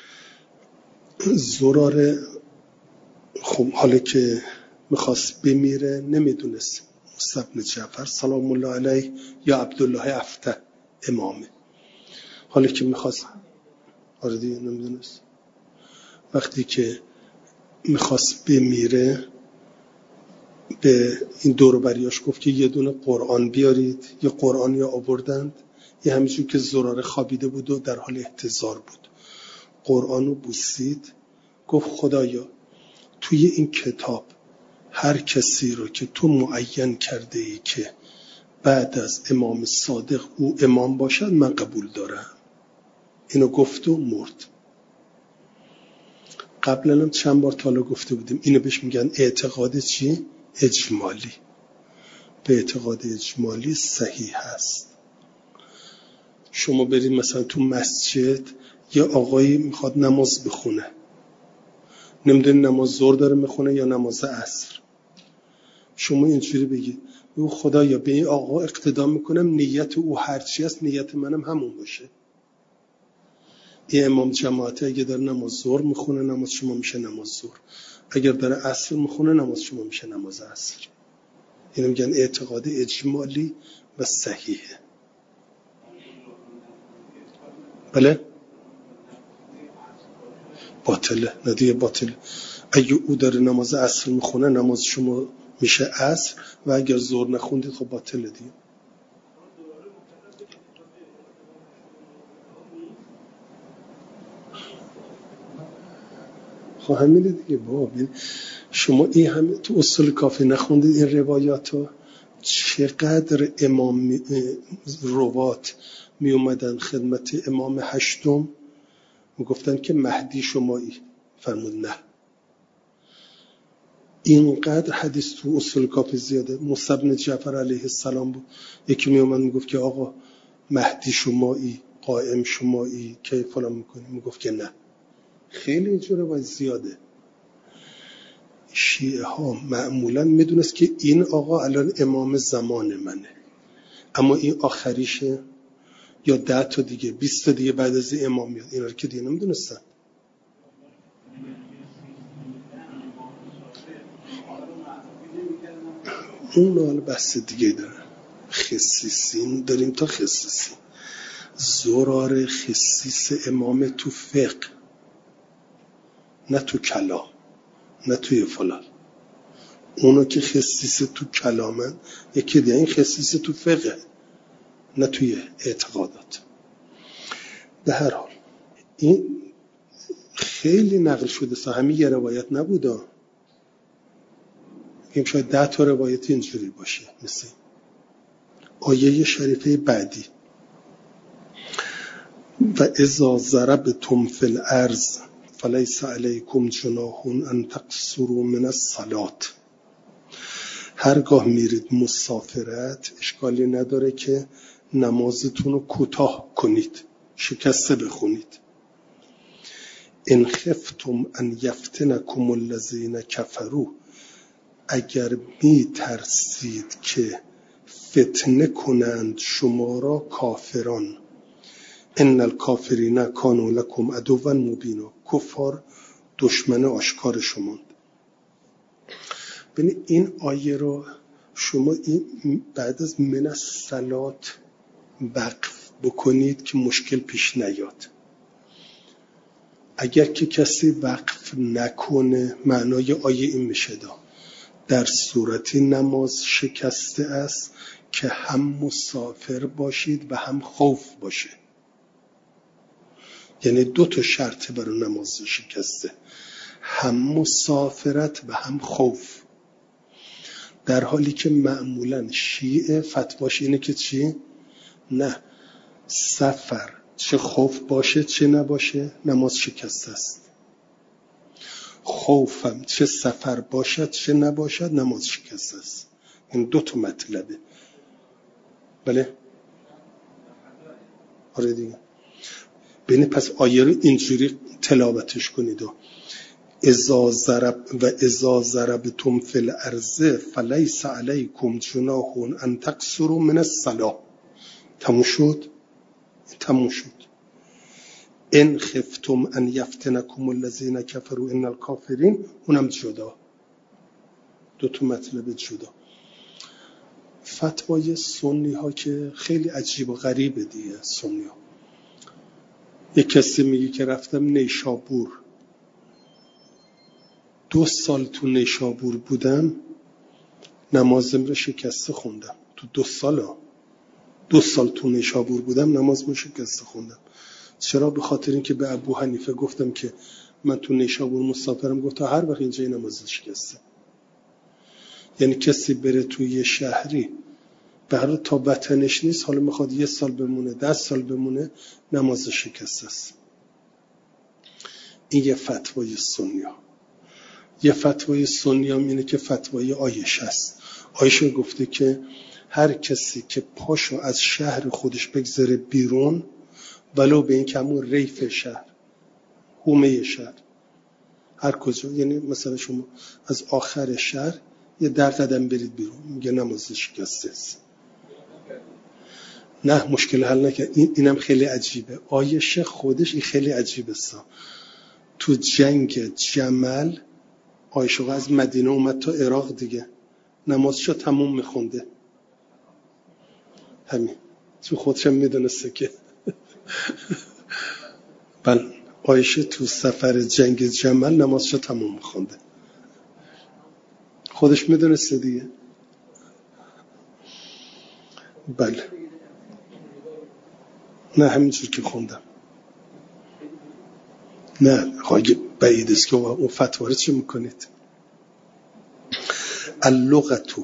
زراره خب حالا که میخواست بمیره نمیدونست موسی بن جعفر سلام الله علیه یا عبدالله افتح امامه. حالا که میخواست دیگه نمیدونست. وقتی که میخواست بمیره به این دور و بریاش گفت که یه دونه قرآن بیارید، یه قرآن یا آوردند، یه همینجور که زراره خوابیده بود و در حال احتضار بود قرآنو بوسید، گفت خدایا توی این کتاب هر کسی رو که تو معین کرده ای که بعد از امام صادق او امام باشد من قبول دارم. اینو گفت و مرد. قبلا هم چند بار تالا گفته بودیم اینو بهش میگن اعتقاد چی؟ اجمالی. به اعتقاد اجمالی صحیح هست. شما برید مثلا تو مسجد یه آقایی میخواد نماز بخونه، نمیدونی نماز ظهر داره میخونه یا نماز عصر، شما اینجوری بگید او خدایا به این آقا اقتدا میکنم نیت او هرچی است نیت منم همون باشه. این امام جماعت اگه داره نماز ظهر میخونه نماز شما میشه نماز ظهر، اگر داره عصر میخونه نماز شما میشه نماز عصر. اینو میگن اعتقاد اجمالی و صحیحه. بله باطله، نه دیگه باطله. اگه او داره نماز عصر میخونه نماز شما میشه عصر و اگر ظهر نخوندید خب باطله دیگه. خب همینه دیگه بابا. شما این همه تو اصول کافی نخوندید این روایاتو؟ چقدر امام روات می اومدن خدمت امام هشتم میگفتن که مهدی شمایی، فرمود نه. اینقدر حدیث تو اصول کافی زیاده. موسی بن جعفر علیه السلام بود، یکی می اومد میگفت که آقا مهدی شمایی، قائم شمایی، کی فلان میکنی؟ میگفت که نه. خیلی اینجوره و زیاده. شیعه ها معمولا میدونست که این آقا الان امام زمان منه، اما این آخریشه یا 10 تا دیگه 20 تا دیگه بعد از این امام میاد، اینا رو که دیگه نمیدونستن. اون حالا بحث دیگه داره. خصیصین داریم تا خصیصین. زراره خصیص امام تو فقه، نه تو کلام، نه توی فلان. اونو که خصیص تو کلامن، یکی دیگه این خصیص تو فقه، نه توی اعتقادات. به هر حال این خیلی نقل شده، همین یه روایت نبوده. میگم شاید 10 تا روایت اینجوری باشه. مثل آیه شریفه بعدی و اذا ضربتم فی الارض فلیس علیکم جناح ان تقصروا من الصلاة. هرگاه میرید مسافرت اشکالی نداره که نمازتون رو کوتاه کنید، شکسته بخونید. ان خفتم ان یفتنکم الذین کفروا، اگر می ترسید که فتنه کنند شما را کافران. ان الکافرین کانوا لکم عدوا مبینا، کفار دشمن آشکار شما. ببین این آیه رو شما بعد از من الصلات وقف بکنید که مشکل پیش نیاد. اگر که کسی وقف نکنه معنای آیه این میشه در صورتی نماز شکسته است که هم مسافر باشید و هم خوف باشه. یعنی 2 شرط برای نماز شکسته، هم مسافرت و هم خوف. در حالی که معمولا شیعه فتواش اینه که چی؟ نه، سفر چه خوف باشه چه نباشه نماز شکسته است. خوفم چه سفر باشد چه نباشد نماز شکسته است. این 2 مطلبه. بله؟ آره دیگه. ببین پس آیه رو اینجوری تلاوتش کنید اذا ضربتم فی الارض فلیس علیکم جناح ان تقصروا من الصلاة. تموم شد. ان خفتم ان یفتنکم الذین کفروا ان الکافرین، اونم جدا. 2 مطلب جدا. فتوای سنی ها که خیلی عجیب و غریبه دیگه. سنی ها یک کسی میگه که رفتم نیشابور، 2 سال تو نیشابور بودم، نمازم رو شکسته خوندم. تو 2 سال تو نیشابور بودم نمازم رو شکسته خوندم. چرا؟ به خاطر اینکه به ابو حنیفه گفتم که من تو نیشابور مسافرم، گفت تا هر وقت اینجا نماز شکسته. یعنی کسی بره توی یه شهری به هر تا وطنش نیست، حالا میخواد 1 سال بمونه 10 سال بمونه، نماز شکسته است. این یه فتوای سنی ها. یه فتوای سنی هم اینه که فتوای عایشه است. عایشه گفته که هر کسی که پاشو از شهر خودش بگذاره بیرون، ولو به این که همون ریف شهر، حومه شهر، هر کجا، یعنی مثلا شما از آخر شهر یه 10 قدم برید بیرون، میگه نماز شکسته است. نه مشکل حل نکرد. اینم خیلی عجیبه. عایشه خودش این خیلی عجیبه است. تو جنگ جمل عایشه از مدینه اومد تا عراق دیگه، نمازشو تموم میخونده. همین تو خودشم میدونسته که بله عایشه تو سفر جنگ جمل نمازشو تموم میخونده، خودش میدونسته دیگه. بله نه همینجور که خوندم. نه خواهی بعید است که اون فتواره چی میکنید. اللغتو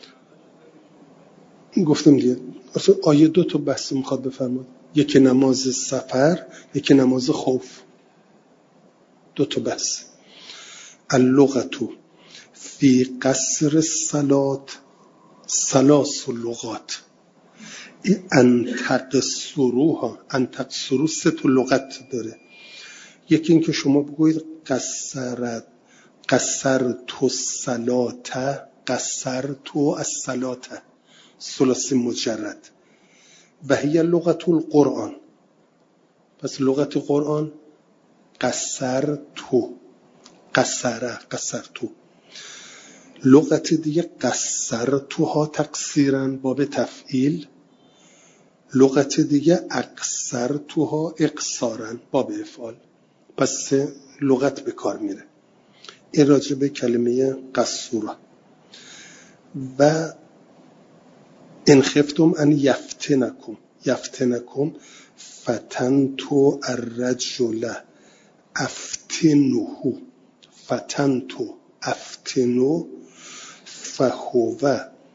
گفتم دیگه. اصلا آیه 2 تا بحث میخواد بفرماد، یکی نماز سفر یکی نماز خوف. 2 تا بحث. اللغتو فی قصر الصلات 3 لغات. ان تقصروها، ان تقصرو 3 تا لغت داره. یکی این که شما بگویید قصرتو الصلات، قصرتو الصلات، ثلاثی مجرد. و هی لغت القرآن. پس لغت قرآن قصرتو، قصرتو. لغت دیگه قصرتوها تقصیرن باب تفعیل. لغت دیگه اقصرتوها اقصارن باب افعال. پس 3 لغت به کار میره. این راجع به کلمه قصورا. و ان خفتم ان یفتنکم فتنتو الرجل افتنوه، فتنتو افتنو فهو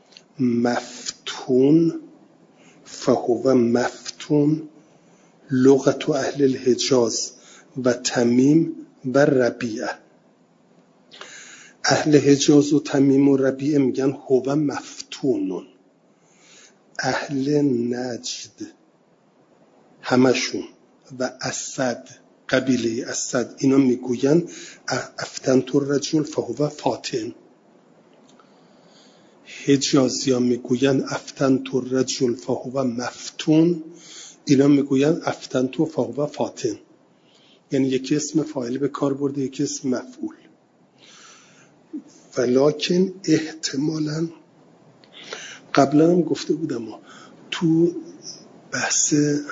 مفتون لغت اهل الحجاز و تمیم و ربیعه. اهل حجاز و تمیم و ربیعه میگن هو مفتونون. اهل نجد همشون و اسد قبیله اسد اینا میگوین افتنت الرجل فهو فاتن. حجازیان میگوین افتنت الرجل فهو مفتون، اینا میگوین افتنت فهو فاتن. یعنی یکی اسم فاعل به کار برده، یکی اسم مفعول. ولکن احتمالاً قبلا هم گفته بودم تو بحث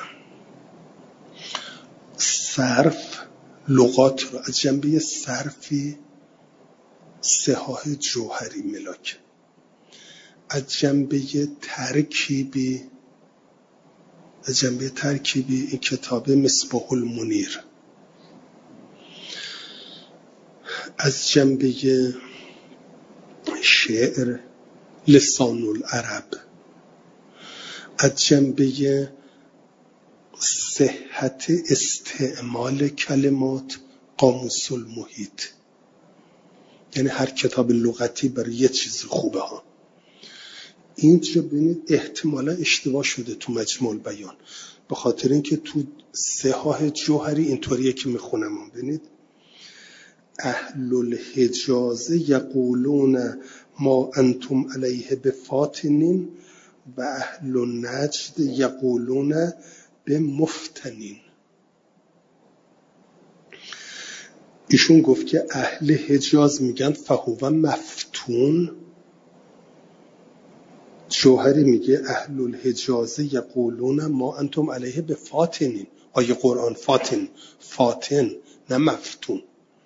صرف لغات رو از جنبه صرفی صحاح جوهری ملاک، از جنبه ترکیبی این کتاب مصباح المنیر، از جنبه شعر لسان العرب، از جنبه صحت استعمال کلمات قاموس المحیط. یعنی هر کتاب لغتی برای یه چیز خوبه ها. اینجا ببینید احتمالا اشتباه شده تو مجموع البیان، به خاطر اینکه تو صحاح جوهری اینطوریه که میخونم. ببینید اهل الحجاز یقولون ما انتم علیه بفاتنین و اهل النجد یقولون بمفتنین. ایشون گفت که اهل حجاز میگن فهو مفتون، جوهری میگه اهل الحجاز یقولون ما انتم علیه بفاتنین. آیه قرآن فاتن نه مفتون.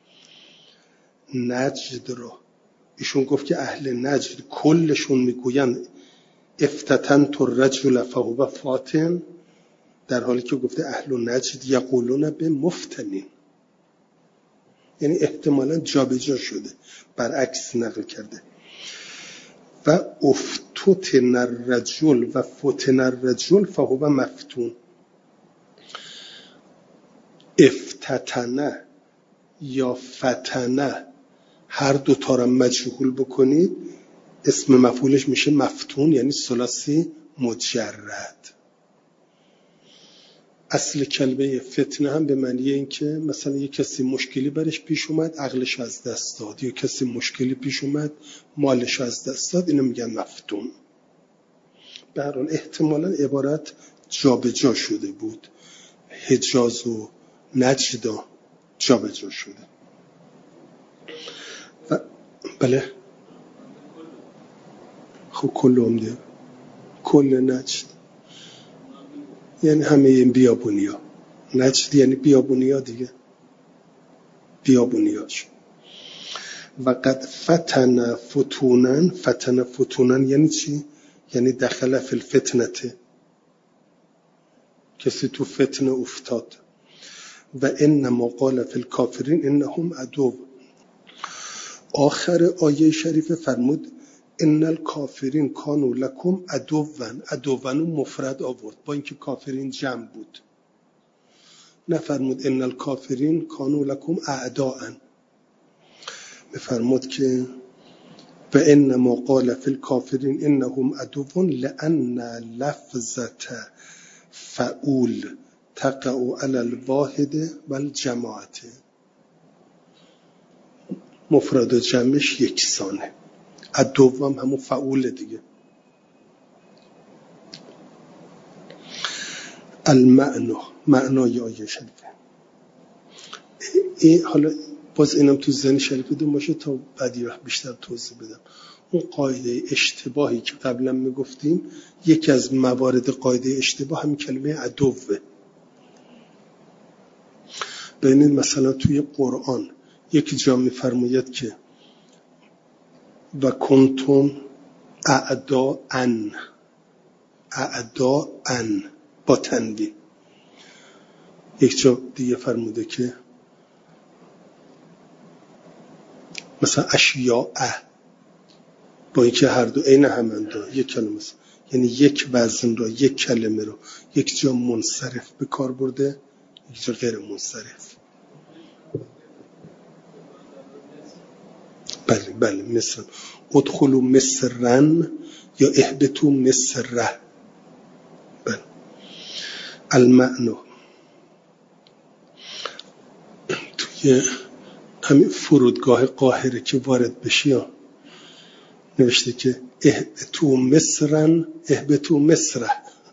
نجد رو ایشون گفت که اهل نجد کلشون میگوین افتتنت الرجل فهو فاتن، در حالی که گفته اهل نجد یقولون به مفتنین. یعنی احتمالا جابجا شده، برعکس نقل کرده. و افتتن الرجل و فتن الرجل فهو مفتون. افتتنه یا فتنه هر دوتا را مجهول بکنید اسم مفعولش میشه مفتون، یعنی ثلاثی مجرد. اصل کلمه فتنه هم به معنی این که مثلا یک کسی مشکلی برش پیش اومد عقلش از دست داد، یا کسی مشکلی پیش اومد مالش از دست داد، اینو میگن مفتون. به هر حال احتمالاً عبارت جابجا شده بود، حجاز و نجد جابجا شده. بله خب کل عمده، کل نجد یعنی همه این بیابونیا. نجد یعنی بیابونیا دیگه، بیابونیاش. و قد فتن فتونن یعنی چی؟ یعنی دخل فی الفتنه، کسی تو فتنه افتاد. و انما قال فی الکافرین انهم عدو. آخر آیه شریف فرمود ان الکافرین کانوا لکم عدوا مفرد آورد با اینکه کافرین جمع بود. نفرمود ان الکافرین کانوا لکم اعداء، بفرمود که و انما قال فی الکافرین انهم عدو لان لفظه فعول تقع علی الواحد والجماعه. مفرد و جمعش یکسانه. عدو هم همون فعول دیگه. معنای آیه شریفه این، حالا باز اینم تو ذهن شریف دون باشه تا بعدی وقت بیشتر توضیح بدم. اون قاعده اشتباهی که قبلا میگفتیم، یکی از موارد قاعده اشتباه همین کلمه عدوه. ببینید مثلا توی قرآن یکی جا میفرماید که و کنتم اعداءن با تنوین. یک جا دیگه فرموده که مثلا اشیاء با اینکه هر دو عین همند یک کلمه، یعنی یک وزن را، یک کلمه رو یک جا منصرف به کار برده، یک جا غیر منصرف. بله مثل ادخلوا مصرن یا اهبطوا مصره. بله. المعنی یه همین فرودگاه قاهره که وارد بشی نوشته که اهبطوا مصر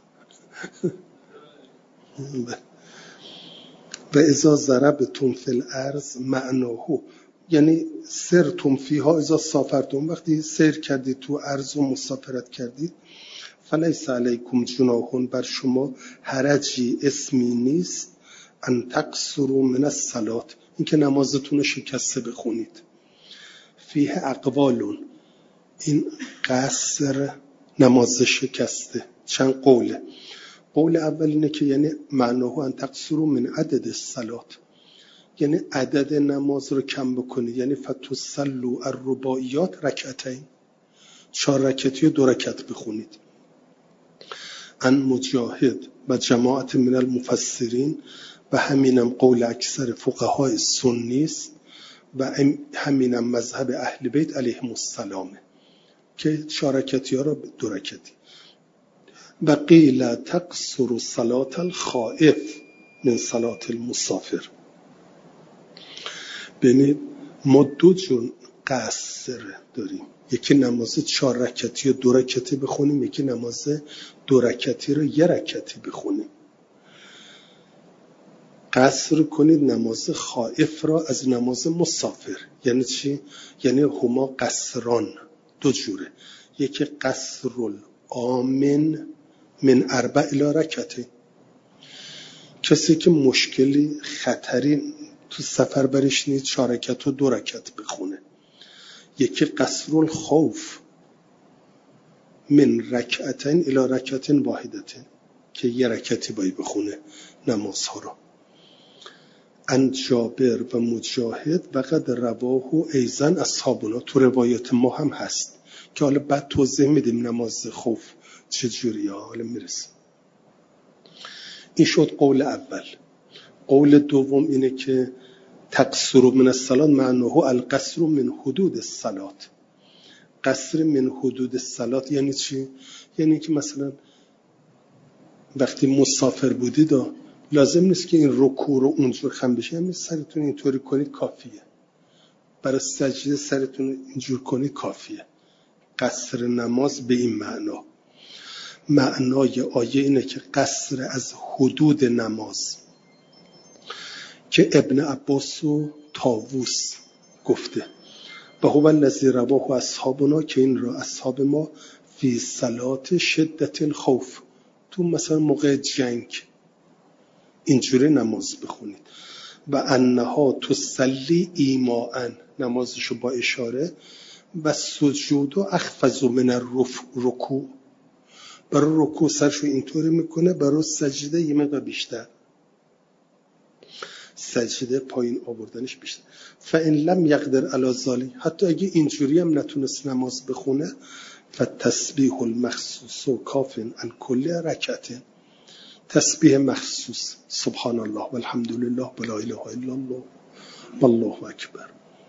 و اذا ضربتم فی الارض معناه، یعنی سرتم فیها اذا سافرتم، وقتی سیر کردید تو ارض و مسافرت کردید، فلیس علیکم جناح، بر شما حرجی اسمی نیست، ان تقصروا من الصلاة، این که نمازتون رو شکسته بخونید. فیه اقوال، این قصر نماز شکسته چند قوله. قول اول اینه که یعنی معناه ان تقصروا من عدد الصلاة، یعنی عدد نماز رو کم بکنید، یعنی فتصلوا الرباعیات رکعتین، 4 رکعتی و 2 رکعت بخونید. ان مجاهد و جماعت من المفسرین، و همینم قول اکثر فقهای سنی است و همینم مذهب اهل بیت علیهم السلام که 4 رکعتی ها را 2 رکعتی. و قیل تقصر صلاة الخائف من صلاة المسافر. ببینید ما 2 جور قصر داریم، یکی نماز 4 رکعتی و 2 رکعتی بخونیم، یکی نماز 2 رکعتی رو 1 رکعتی بخونیم. قصر کنید نماز خائف را از نماز مسافر. یعنی چی؟ یعنی هما قصران 2 جوره، یکی قصر الآمن من 4 الی رکعتین، کسی که مشکلی خطری تو سفر برش نیست 4 رکعت و 2 رکعت بخونه. یکی قصر الخوف من رکعتین الی رکعتین واحدتین، که 1 رکعتی باید بخونه نمازها رو. ان جابر و مجاهد و قد رواه ایضا اصحابنا، تو روایت ما هم هست که حالا بعد توضیح میدیم نماز خوف چجوریه، حالا میرسیم. این شد قول اول. قول دوم اینه که تقصر من الصلاة معناه القصر من حدود الصلاة. قصر من حدود الصلاة یعنی چی؟ یعنی که مثلا وقتی مسافر بودید لازم نیست که این رکوع رو اونجور خم بشه، همین سرتون اینطوری کنید کافیه، برای سجده سرتون اینجور کنید کافیه. قصر نماز به این معنا. معنای آیه اینه که قصر از حدود نماز، که ابن عباس و طاووس گفته و هو الذی رواه اصحابنا، که این را اصحاب ما فی صلات شدت الخوف، تو مثلا موقع جنگ اینجوری نماز بخونید. و انها تصلی ایماء، نمازشو با اشاره، و سجود و اخفض من الرکوع، برای رکوع سرشو اینطوری میکنه، برای سجده یه مقدار بیشتر، سجده پایین آوردنش بیشتر. فان لم یقدر علی ذلک، حتی اگه اینجوری هم نتونست نماز بخونه، فتسبیح المخصوص و کاف عن کل رکعت، تسبیح مخصوص سبحان الله والحمد لله ولا اله الا الله والله اکبر.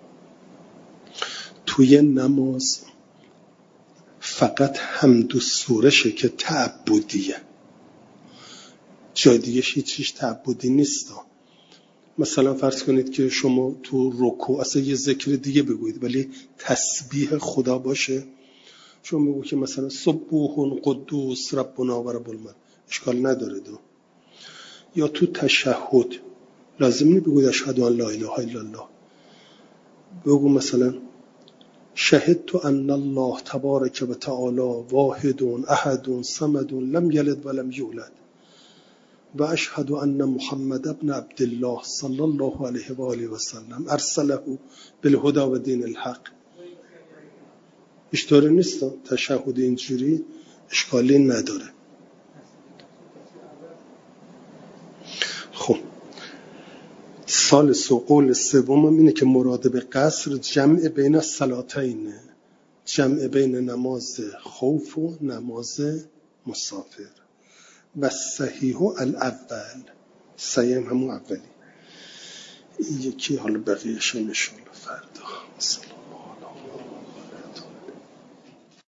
توی نماز فقط حمد و سورشه که تعبدیه، جای دیگه هیچیش تعبدی نیست. مثلا فرض کنید که شما تو رکوع اصلا یه ذکر دیگه بگوید ولی تسبیح خدا باشه، شما بگو که مثلا سبوح قدوس ربنا و رب الملائکه، اشکال نداره. یا تو تشهد لازم نیست بگوید اشهد ان لا اله الا الله، بگو مثلا شهدت ان الله تبارک و تعالی واحد احد صمد لم یلد ولم یولد و اشهد ان محمد ابن عبدالله صلی الله علیه و آله و سلم ارسله بالهدى و دین الحق. اشتاره نیست تشهد اینجوری، اشکالی نداره. خب ثالث و قول سوم اینه که مراد به قصر جمع بین الصلاتین، جمع بین نماز خوف و نماز مسافر. و صحیح الاول، صحیح همون اولی. یکی حالا بقیه‌اش ان شاء الله فردا.